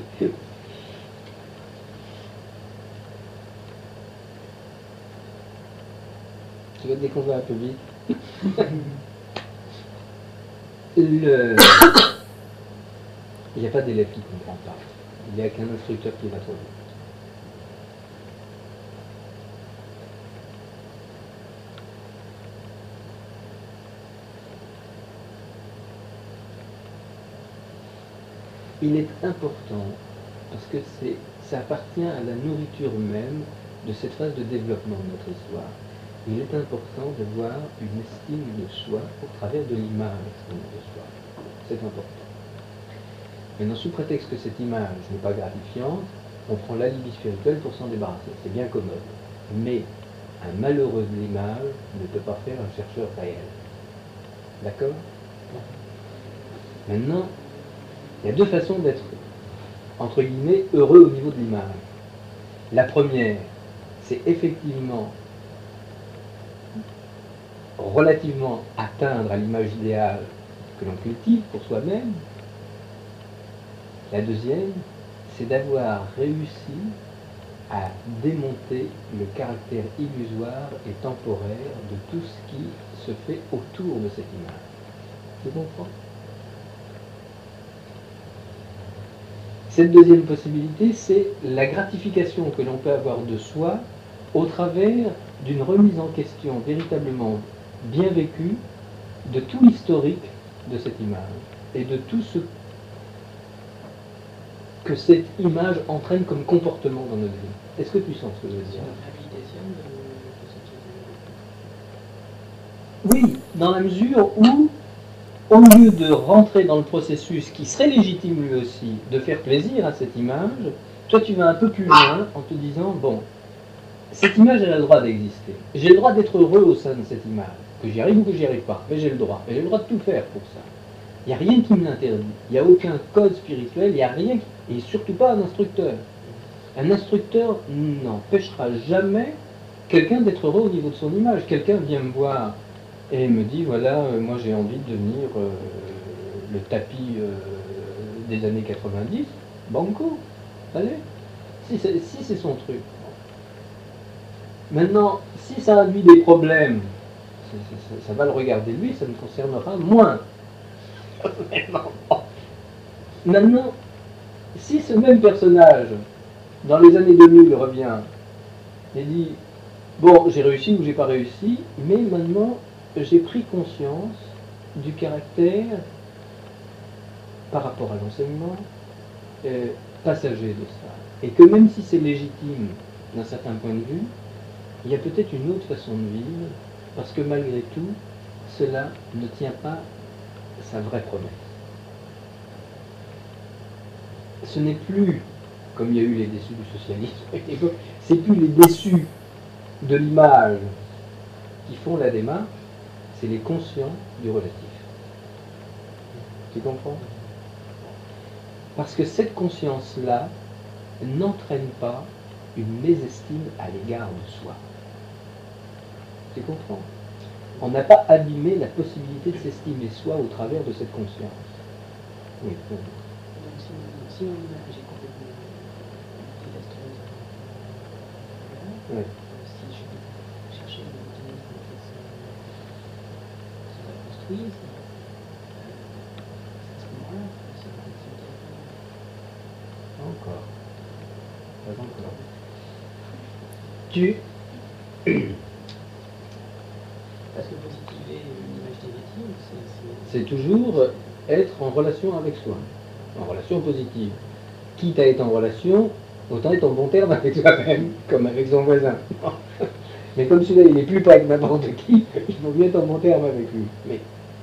Tu vas te déconver un peu vite. Il n'y a pas d'élève qui ne comprend pas. Il n'y a qu'un instructeur qui va trop vite. Il est important, parce que ça appartient à la nourriture même de cette phase de développement de notre histoire. Il est important de voir une estime de soi au travers de l'image de soi. C'est important. Maintenant, sous prétexte que cette image n'est pas gratifiante, on prend l'alibi spirituel pour s'en débarrasser. C'est bien commode. Mais un malheureux de l'image ne peut pas faire un chercheur réel. D'accord ? Maintenant, il y a deux façons d'être, entre guillemets, heureux au niveau de l'image. La première, c'est effectivement relativement atteindre à l'image idéale que l'on cultive pour soi-même. La deuxième, c'est d'avoir réussi à démonter le caractère illusoire et temporaire de tout ce qui se fait autour de cette image. Tu comprends? Cette deuxième possibilité, c'est la gratification que l'on peut avoir de soi au travers d'une remise en question véritablement bien vécue de tout l'historique de cette image et de tout ce que cette image entraîne comme comportement dans notre vie. Est-ce que tu sens ce que je veux dire? Oui, dans la mesure où, au lieu de rentrer dans le processus qui serait légitime lui aussi, de faire plaisir à cette image, toi tu vas un peu plus loin en te disant, bon, cette image elle a le droit d'exister. J'ai le droit d'être heureux au sein de cette image. Que j'y arrive ou que j'y arrive pas, mais j'ai le droit. Et j'ai le droit de tout faire pour ça. Il n'y a rien qui me l'interdit. Il n'y a aucun code spirituel, il n'y a rien, et surtout pas un instructeur. Un instructeur n'empêchera jamais quelqu'un d'être heureux au niveau de son image. Quelqu'un vient me voir et me dit, voilà, moi j'ai envie de devenir le tapis des années 90, banco, allez, si c'est son truc. Maintenant, si ça a lui des problèmes, ça va le regarder lui, ça me concernera moins. Maintenant, si ce même personnage, dans les années 2000, revient et dit, bon, j'ai réussi ou j'ai pas réussi, mais maintenant, j'ai pris conscience du caractère, par rapport à l'enseignement, passager de ça. Et que même si c'est légitime d'un certain point de vue, il y a peut-être une autre façon de vivre, parce que malgré tout, cela ne tient pas sa vraie promesse. Ce n'est plus, comme il y a eu les déçus du socialisme, c'est plus les déçus de l'image qui font la démarche, c'est les conscients du relatif. Tu comprends? Parce que cette conscience-là n'entraîne pas une mésestime à l'égard de soi. Tu comprends? On n'a pas abîmé la possibilité de s'estimer soi au travers de cette conscience. Oui. Donc si mon image est complètement désastreuse, Oui. si je cherchais une mécanisme qui va construire, à ce moment-là, c'est une activité. Encore. Pas encore. Tu... Parce que positiver une image négative, c'est toujours être en relation avec soi, en relation positive. Quitte à être en relation, autant être en bon terme avec soi-même, comme avec son voisin. Mais comme celui-là, il n'est plus pas avec n'importe qui, il faut bien être en bon terme avec lui. Mais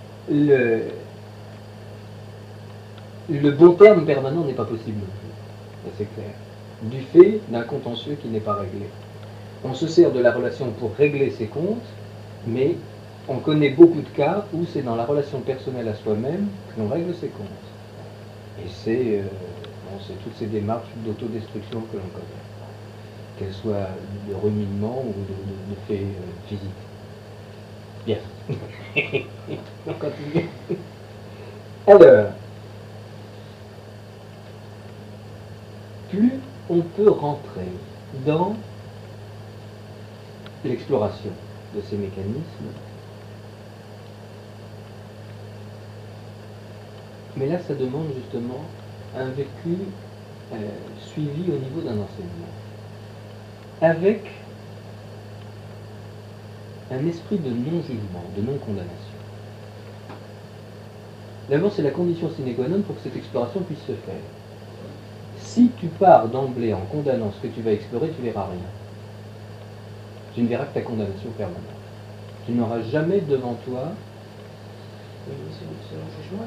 le bon terme permanent n'est pas possible non plus, ça c'est clair. Du fait d'un contentieux qui n'est pas réglé. On se sert de la relation pour régler ses comptes, mais on connaît beaucoup de cas où c'est dans la relation personnelle à soi-même que l'on règle ses comptes. Et c'est toutes ces démarches d'autodestruction que l'on connaît, qu'elles soient de reniement ou de faits physiques. Bien. On continue. Alors, plus on peut rentrer dans l'exploration de ces mécanismes, mais là ça demande justement un vécu suivi au niveau d'un enseignement, avec un esprit de non-jugement, de non-condamnation. D'abord, c'est la condition sine qua non pour que cette exploration puisse se faire. Si tu pars d'emblée en condamnant ce que tu vas explorer, tu verras rien. Tu ne verras que ta condamnation permanente. Tu n'auras jamais devant toi... Selon le jugement,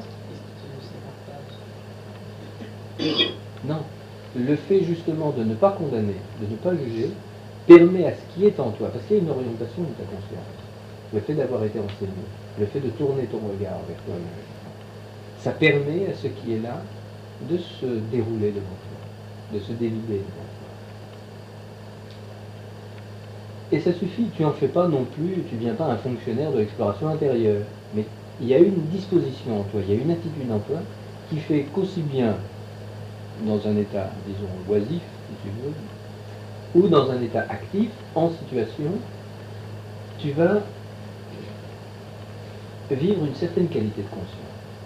est-ce qu'il ne sépare pas? Non. Le fait justement de ne pas condamner, de ne pas juger, permet à ce qui est en toi, parce qu'il y a une orientation de ta conscience, le fait d'avoir été enseigné, le fait de tourner ton regard vers toi-même, ça permet à ce qui est là de se dérouler devant toi, de se dévider devant Et ça suffit, tu n'en fais pas non plus, tu ne deviens pas un fonctionnaire de l'exploration intérieure. Mais il y a une disposition en toi, il y a une attitude en toi qui fait qu'aussi bien dans un état, disons, oisif, si tu veux, ou dans un état actif, en situation, tu vas vivre une certaine qualité de conscience.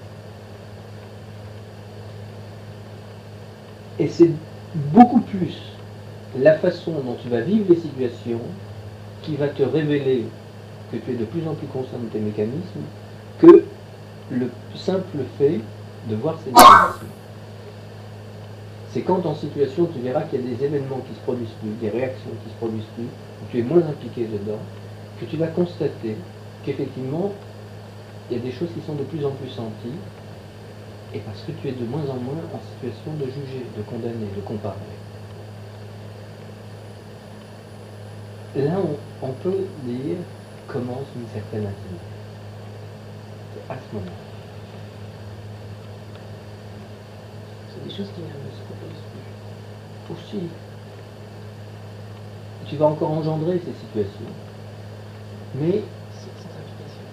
Et c'est beaucoup plus la façon dont tu vas vivre les situations qui va te révéler que tu es de plus en plus conscient de tes mécanismes que le simple fait de voir ces mécanismes. C'est quand en situation tu verras qu'il y a des événements qui se produisent plus, des réactions qui se produisent plus, où tu es moins impliqué dedans, que tu vas constater qu'effectivement il y a des choses qui sont de plus en plus senties, et parce que tu es de moins en moins en situation de juger, de condamner, de comparer. Là, on peut dire commence une certaine intimité. C'est à ce moment. C'est des choses qui ne se reproduisent plus. Aussi, tu vas encore engendrer ces situations, mais Sans implication.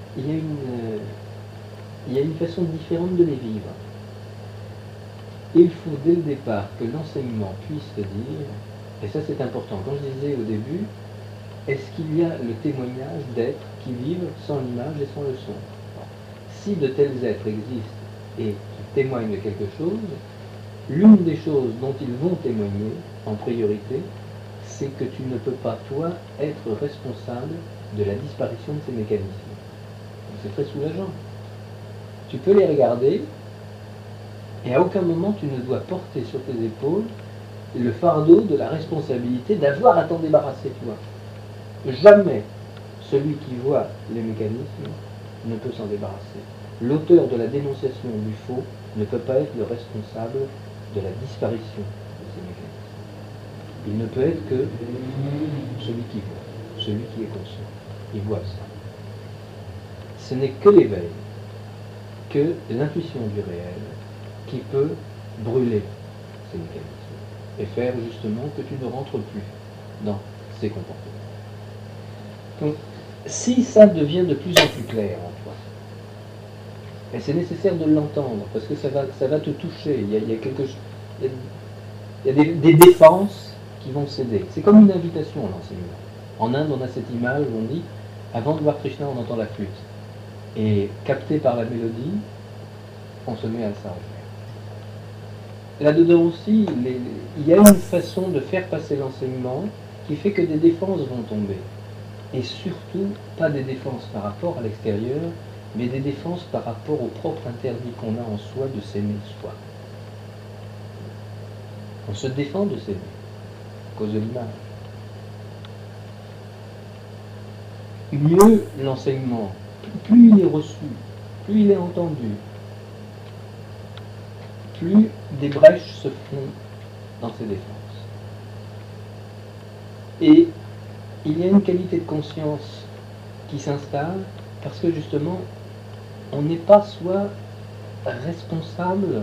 il y a une façon différente de les vivre. Et il faut dès le départ que l'enseignement puisse te dire, et ça c'est important, quand je disais au début, est-ce qu'il y a le témoignage d'êtres qui vivent sans l'image et sans le son? Si de tels êtres existent et qui témoignent de quelque chose, l'une des choses dont ils vont témoigner en priorité, c'est que tu ne peux pas, toi, être responsable de la disparition de ces mécanismes. C'est très soulageant. Tu peux les regarder, et à aucun moment tu ne dois porter sur tes épaules le fardeau de la responsabilité d'avoir à t'en débarrasser, toi. Jamais celui qui voit les mécanismes ne peut s'en débarrasser. L'auteur de la dénonciation du faux ne peut pas être le responsable de la disparition de ces mécanismes. Il ne peut être que celui qui voit, celui qui est conscient. Il voit ça. Ce n'est que l'éveil, que l'intuition du réel qui peut brûler ces mécanismes et faire justement que tu ne rentres plus dans ces comportements. Donc, si ça devient de plus en plus clair en toi, et c'est nécessaire de l'entendre, parce que ça va te toucher, il y a quelque chose, il y a des défenses qui vont céder. C'est comme une invitation à l'enseignement. En Inde, on a cette image où on dit, avant de voir Krishna, on entend la flûte. Et capté par la mélodie, on se met à ça en faire. Là-dedans aussi, il y a une façon de faire passer l'enseignement qui fait que des défenses vont tomber. Et surtout, pas des défenses par rapport à l'extérieur, mais des défenses par rapport au propre interdit qu'on a en soi de s'aimer soi. On se défend de s'aimer, à cause de l'image. Mieux l'enseignement, plus il est reçu, plus il est entendu, plus des brèches se font dans ses défenses. Et il y a une qualité de conscience qui s'installe parce que justement, on n'est pas soi responsable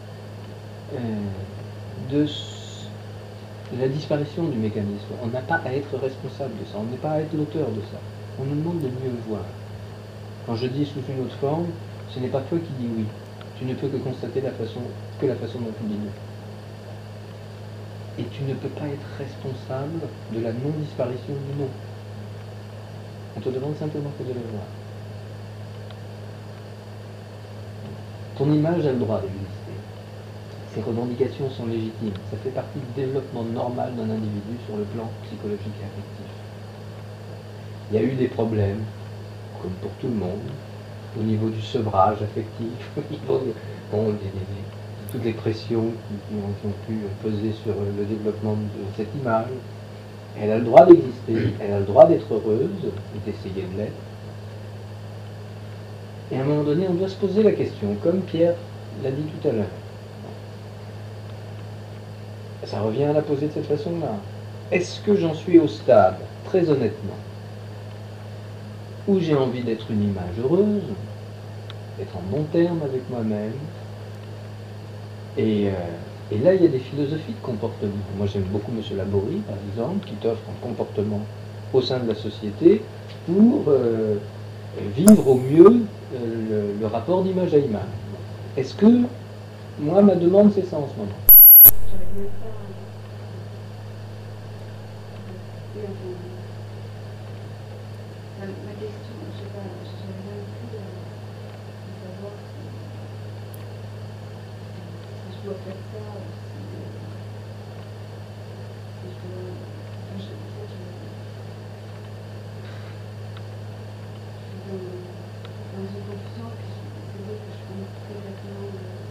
de la disparition du mécanisme. On n'a pas à être responsable de ça, on n'est pas à être l'auteur de ça. On nous demande de mieux le voir. Quand je dis sous une autre forme, ce n'est pas toi qui dis oui. Tu ne peux que constater la façon dont tu dis non. Et tu ne peux pas être responsable de la non-disparition du non. On te demande simplement que de le voir. Ton image a le droit d'exister. Ses revendications sont légitimes. Ça fait partie du développement normal d'un individu sur le plan psychologique et affectif. Il y a eu des problèmes, comme pour tout le monde, au niveau du sevrage affectif, au niveau toutes les pressions qui ont pu peser sur le développement de cette image. Elle a le droit d'exister, elle a le droit d'être heureuse, et d'essayer de l'être. Et à un moment donné, on doit se poser la question, comme Pierre l'a dit tout à l'heure. Ça revient à la poser de cette façon-là. Est-ce que j'en suis au stade, très honnêtement, où j'ai envie d'être une image heureuse, d'être en bon terme avec moi-même, et là, il y a des philosophies de comportement. Moi, j'aime beaucoup M. Laborie, par exemple, qui t'offre un comportement au sein de la société pour vivre au mieux le rapport d'image à image. Est-ce que, moi, ma demande, c'est ça en ce moment? J'arrive même pas à ma question, je sais pas, j'avais même plus à savoir si je dois faire ça ou si je dois. Enfin, je suis dans une confusion, puis c'est vrai que je comprends plus exactement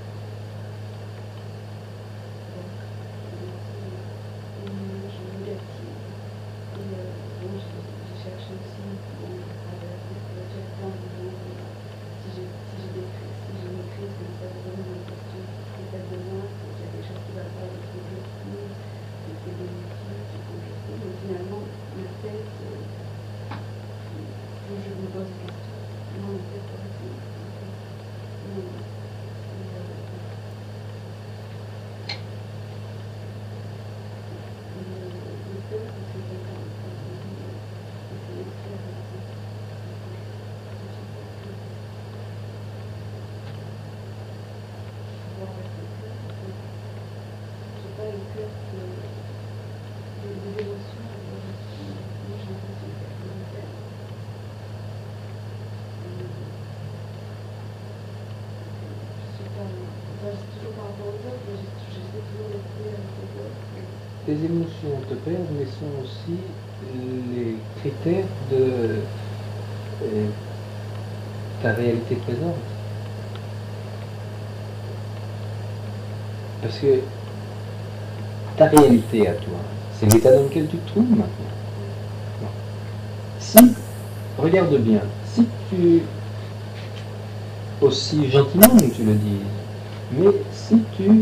une image négative. Et bon, j'ai cherché aussi à travers des projets plein de gens, si j'ai des crises, si j'ai une crise comme ça, de remettre en question les têtes de moi, c'est qu'il y a des choses qui ne vont pas, il faut que je retrouve, et c'est des motifs, il faut que je retrouve. Donc finalement, ma tête, je me pose des questions. Non, ma tête, ça répond. Non. Le peur, c'est quelqu'un qui essaie de faire voir avec le cœur. J'ai pas le cœur que des émotions, moi j'ai l'impression que c'est une terre. Je suis pas. Enfin, c'est toujours par rapport aux autres, mais j'essaie toujours de trouver avec les autres. Tes émotions te perdent, mais sont aussi les critères de ta réalité présente. Parce que ta réalité à toi, c'est l'état dans lequel tu te trouves maintenant. Non. Si, regarde bien, si tu, aussi gentiment que tu le dis, mais si tu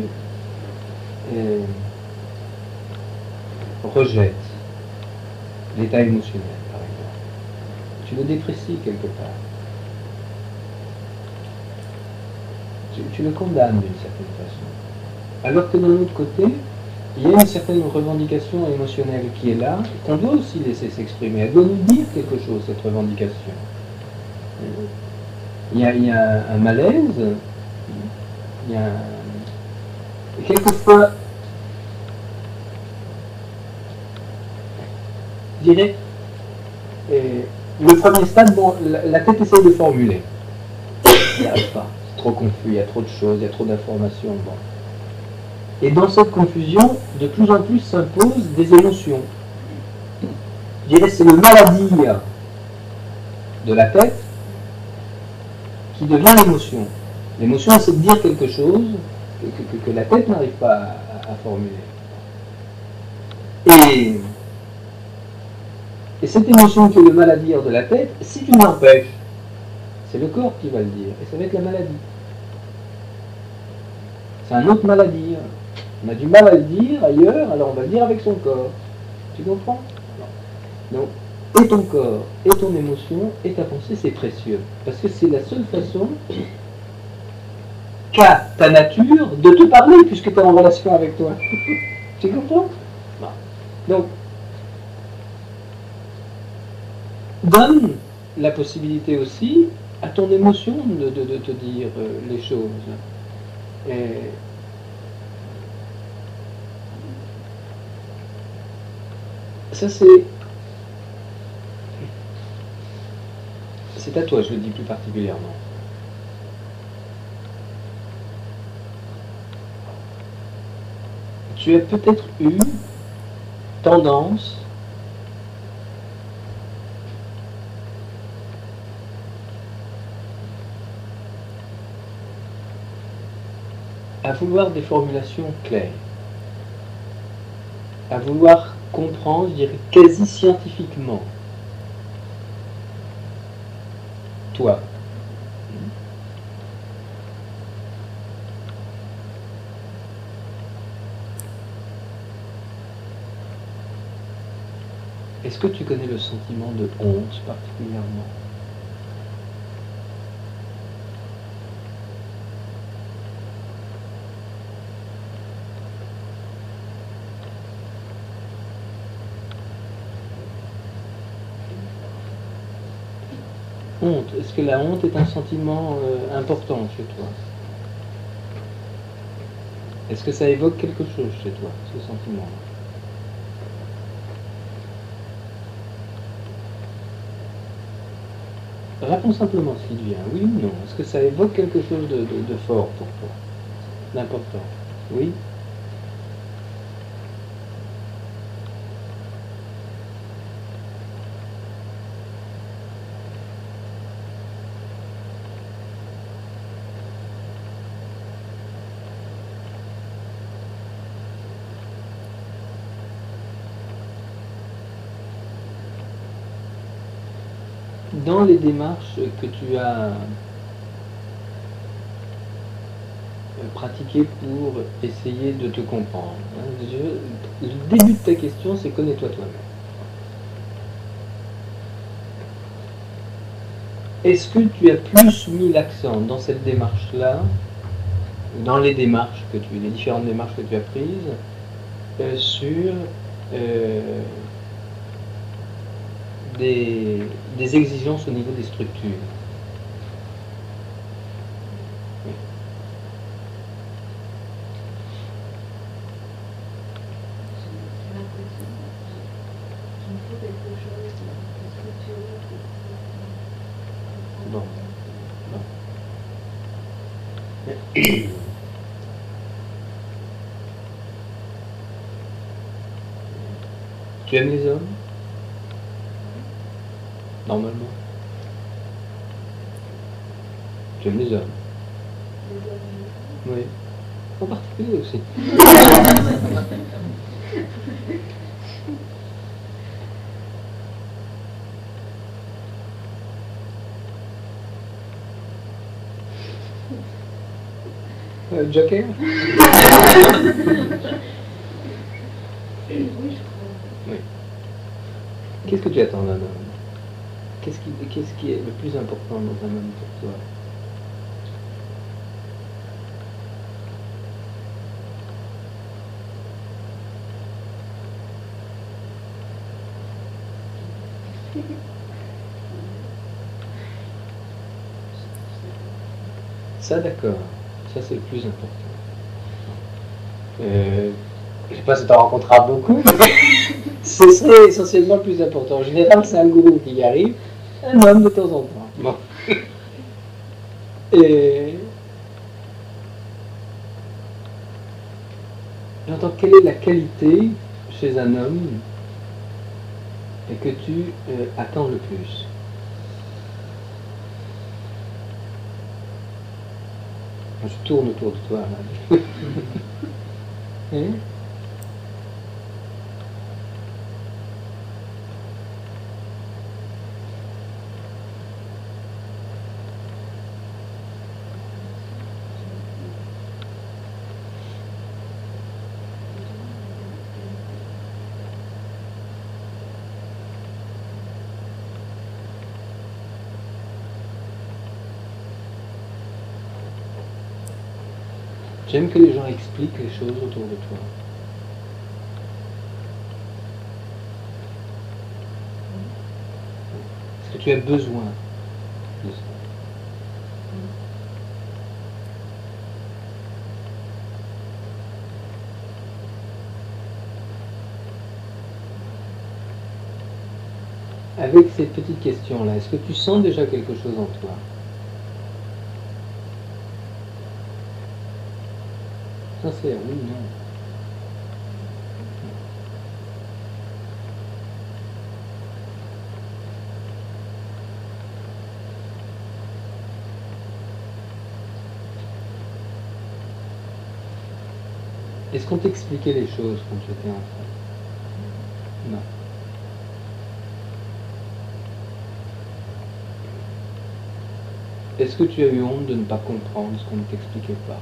rejettes l'état émotionnel, par exemple, tu le déprécies quelque part, tu le condamnes d'une certaine façon. Alors que d'un autre côté, il y a une certaine revendication émotionnelle qui est là, qu'on doit aussi laisser s'exprimer. Elle doit nous dire quelque chose, cette revendication. Il y a un malaise, il y a et quelquefois, je dirais, le premier stade, bon, la tête essaie de formuler. Il n'y arrive pas, c'est trop confus, il y a trop de choses, il y a trop d'informations. Bon. Et dans cette confusion, de plus en plus s'imposent des émotions. Je dirais c'est le maladie de la tête qui devient l'émotion. L'émotion, c'est de dire quelque chose que la tête n'arrive pas à formuler. Et cette émotion qui est le maladie de la tête, si tu l'empêches, c'est le corps qui va le dire, et ça va être la maladie. C'est un autre maladie. On a du mal à le dire ailleurs, alors on va le dire avec son corps. Tu comprends? Donc, et ton corps, et ton émotion, et ta pensée, c'est précieux. Parce que c'est la seule façon qu'a ta nature de te parler, puisque tu es en relation avec toi. Tu comprends? Donc, donne la possibilité aussi à ton émotion de te dire les choses. Et ça, c'est à toi, je le dis plus particulièrement. Tu as peut-être eu tendance à vouloir des formulations claires, à vouloir comprendre, je dirais, quasi scientifiquement, toi. Est-ce que tu connais le sentiment de honte particulièrement? Honte. Est-ce que la honte est un sentiment important chez toi? Est-ce que ça évoque quelque chose chez toi, ce sentiment? Réponds simplement ce qui te vient, oui ou non. Est-ce que ça évoque quelque chose de fort pour toi, d'important? Oui? Dans les démarches que tu as pratiquées pour essayer de te comprendre, hein, le début de ta question, c'est connais-toi toi-même. Est-ce que tu as plus mis l'accent dans cette démarche-là, dans les démarches les différentes démarches que tu as prises, sur des exigences au niveau des structures? Oui. J'ai l'impression qu'il me faut quelque chose de structuré pour Bon. Tu aimes les hommes? Normalement. Tu aimes les hommes? les hommes. Oui. En particulier aussi. Joker? Oui, je crois. Oui. Qu'est-ce que tu attends d'un homme? Qu'est-ce qui est le plus important dans un homme pour toi? Ça, d'accord. Ça, c'est le plus important. Je ne sais pas si tu en rencontreras beaucoup, mais ce serait essentiellement le plus important. En général, c'est un gourou qui y arrive, un homme de temps en temps. Bon. Et j'entends quelle est la qualité chez un homme et que tu attends le plus. Je tourne autour de toi. Là. Hein? J'aime que les gens expliquent les choses autour de toi. Est-ce que tu as besoin de ça? Avec ces petites questions-là, est-ce que tu sens déjà quelque chose en toi? Sincère, oui, non. Est-ce qu'on t'expliquait les choses quand tu étais enfant? Non. Est-ce que tu as eu honte de ne pas comprendre ce qu'on ne t'expliquait pas?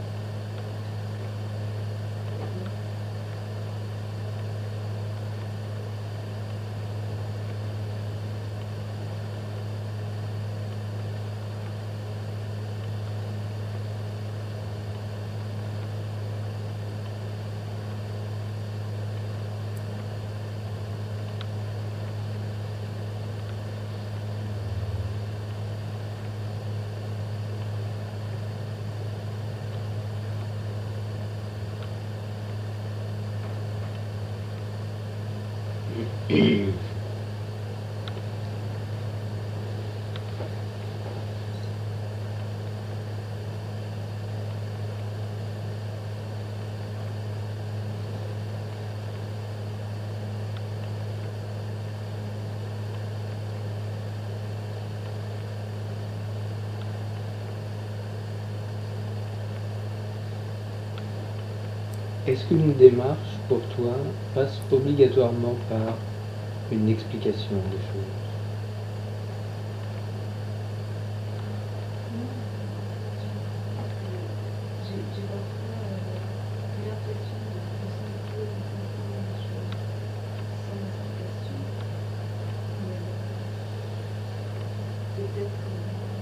est-ce qu'une démarche, pour toi, passe obligatoirement par une explication des choses? J'ai parfois l'impression de sentir les choses sans explication. Mais peut-être que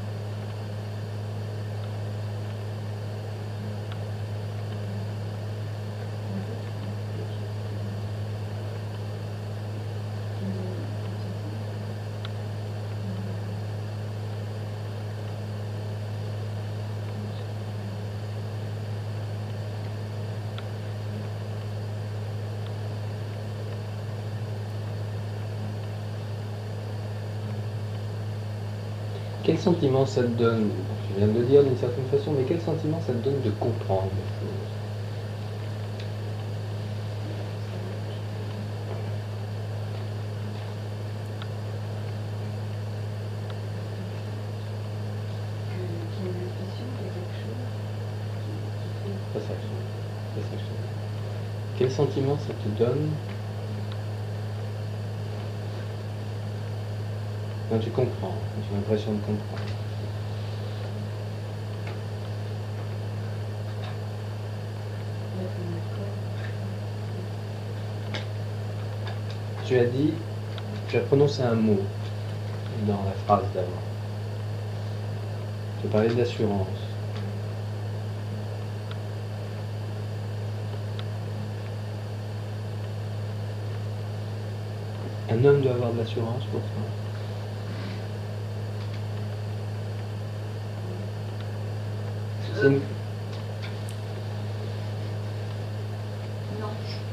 Quel sentiment ça te donne? Je viens de le dire d'une certaine façon, mais quel sentiment ça te donne de comprendre les choses? qu'il y a une intuition, qu'il y a quelque chose qui fait. C'est ça que je- c'est ça que je te dis. Quel sentiment ça te donne quand tu comprends, quand tu as l'impression de comprendre? Tu as dit, tu as prononcé un mot dans la phrase d'avant. Tu as parlé d'assurance. Un homme doit avoir de l'assurance pour toi. C'est une- Non.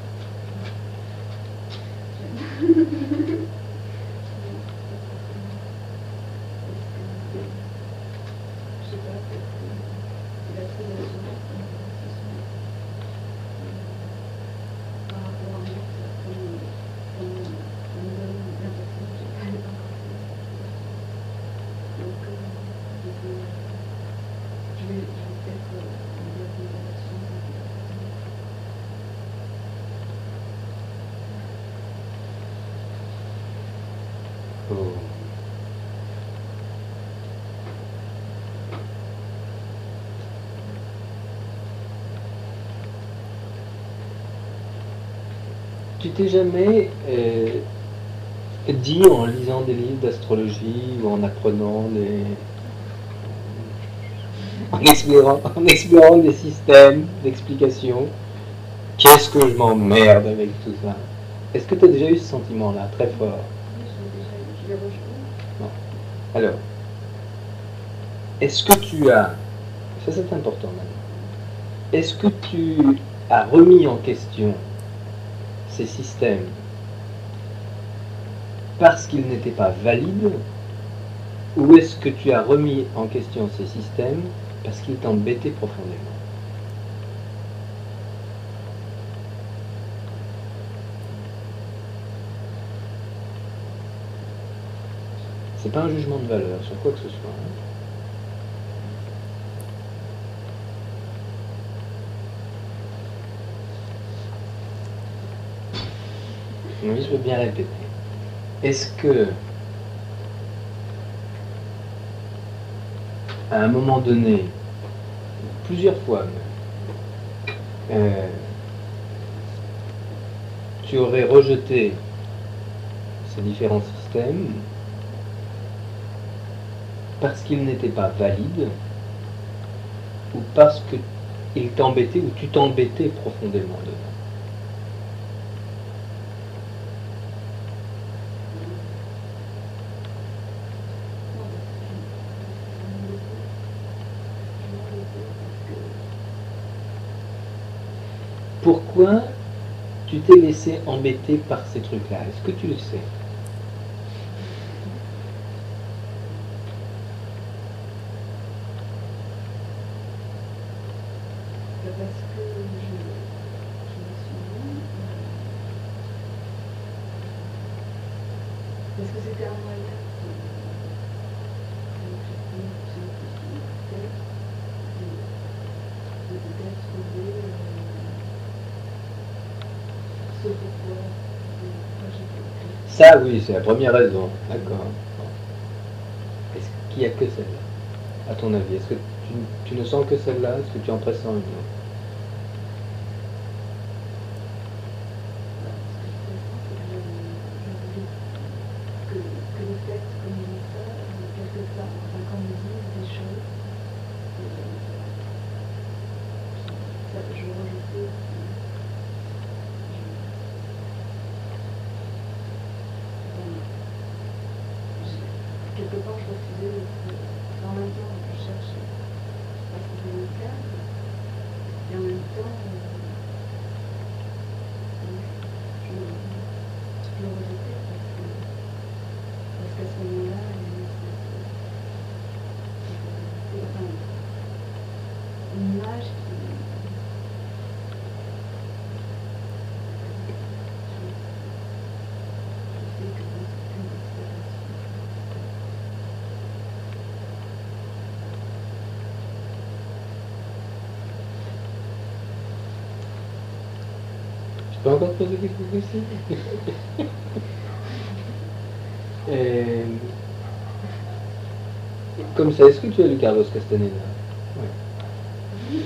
Je sais pas, peut-être qu'il a trop d'assurance par rapport à moi, ça me donne l'impression que j'ai pas les pas encore fait. Donc, je vais peut-être me dire des relations avec la personne. Oh. Tu t'es jamais dit en lisant des livres d'astrologie ou en apprenant en explorant des systèmes d'explication, qu'est-ce que je m'emmerde avec tout ça? Est-ce que tu as déjà eu ce sentiment-là, très fort? Oui, je l'ai rejoint. Alors, est-ce que tu as, ça c'est important maintenant, est-ce que tu as remis en question ces systèmes parce qu'ils n'étaient pas valides, ou est-ce que tu as remis en question ces systèmes parce qu'ils t'embêtaient profondément? C'est pas un jugement de valeur sur quoi que ce soit. Hein. Oui, je veux bien répéter. Est-ce que, à un moment donné, plusieurs fois même, tu aurais rejeté ces différents systèmes parce qu'ils n'étaient pas valides ou parce qu'ils t'embêtaient ou tu t'embêtais profondément dedans? Pourquoi tu t'es laissé embêter par ces trucs-là? Est-ce que tu le sais? Parce que je me suis dit, parce que c'était un moyen de peut-être trouver ce pourquoi j'ai fait. Ça, oui, c'est la première raison. D'accord. Est-ce qu'il n'y a que celle-là, à ton avis? Est-ce que tu ne sens que celle-là? Est-ce que tu en pressens une autre? Que le fait, comme il dit ça, quelque part, enfin, quand on dit des choses, ça, je rejetais, quelque part, je refusais, en même temps, je cherchais à trouver un cadre, et en même temps, je le rejetais parce qu'à ce moment-là, il y a enfin, une image qui... Je sais que dans certaines observations, je peux encore te poser quelques questions? Comme ça, est-ce que tu as lu Carlos Castaneda? Oui.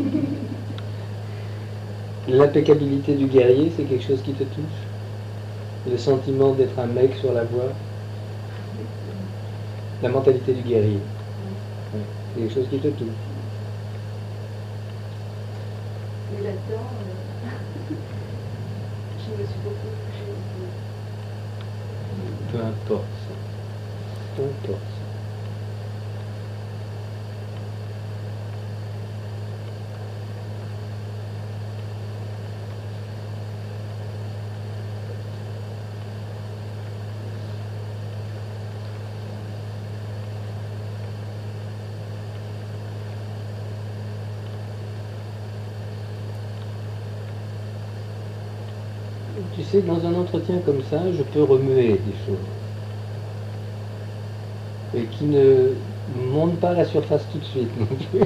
L'impeccabilité du guerrier, c'est quelque chose qui te touche? Le sentiment d'être un mec sur la voie? La mentalité du guerrier? Oui. C'est quelque chose qui te touche? mais là-dedans, je me suis beaucoup touchée aussi. Peu importe ça. Peu importe ça. Tu sais, dans un entretien comme ça, je peux remuer des choses. Et qui ne montent pas à la surface tout de suite non plus.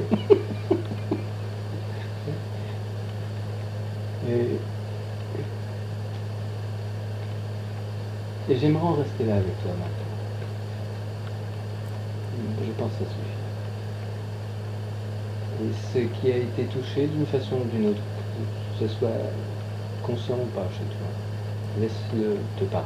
Et j'aimerais en rester là avec toi maintenant. Je pense que ça suffit. Et ce qui a été touché d'une façon ou d'une autre, que ce soit conscient ou pas chez toi, laisse-le te parler.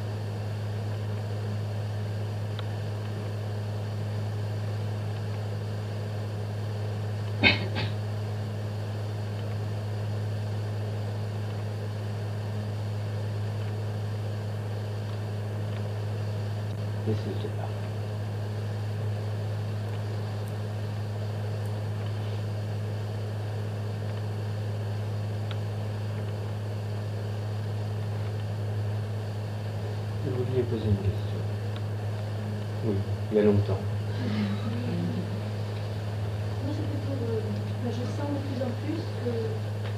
Laisse-le te parler. Vous vouliez poser une question? Oui, il y a longtemps. Moi, c'est plutôt. Je sens de plus en plus que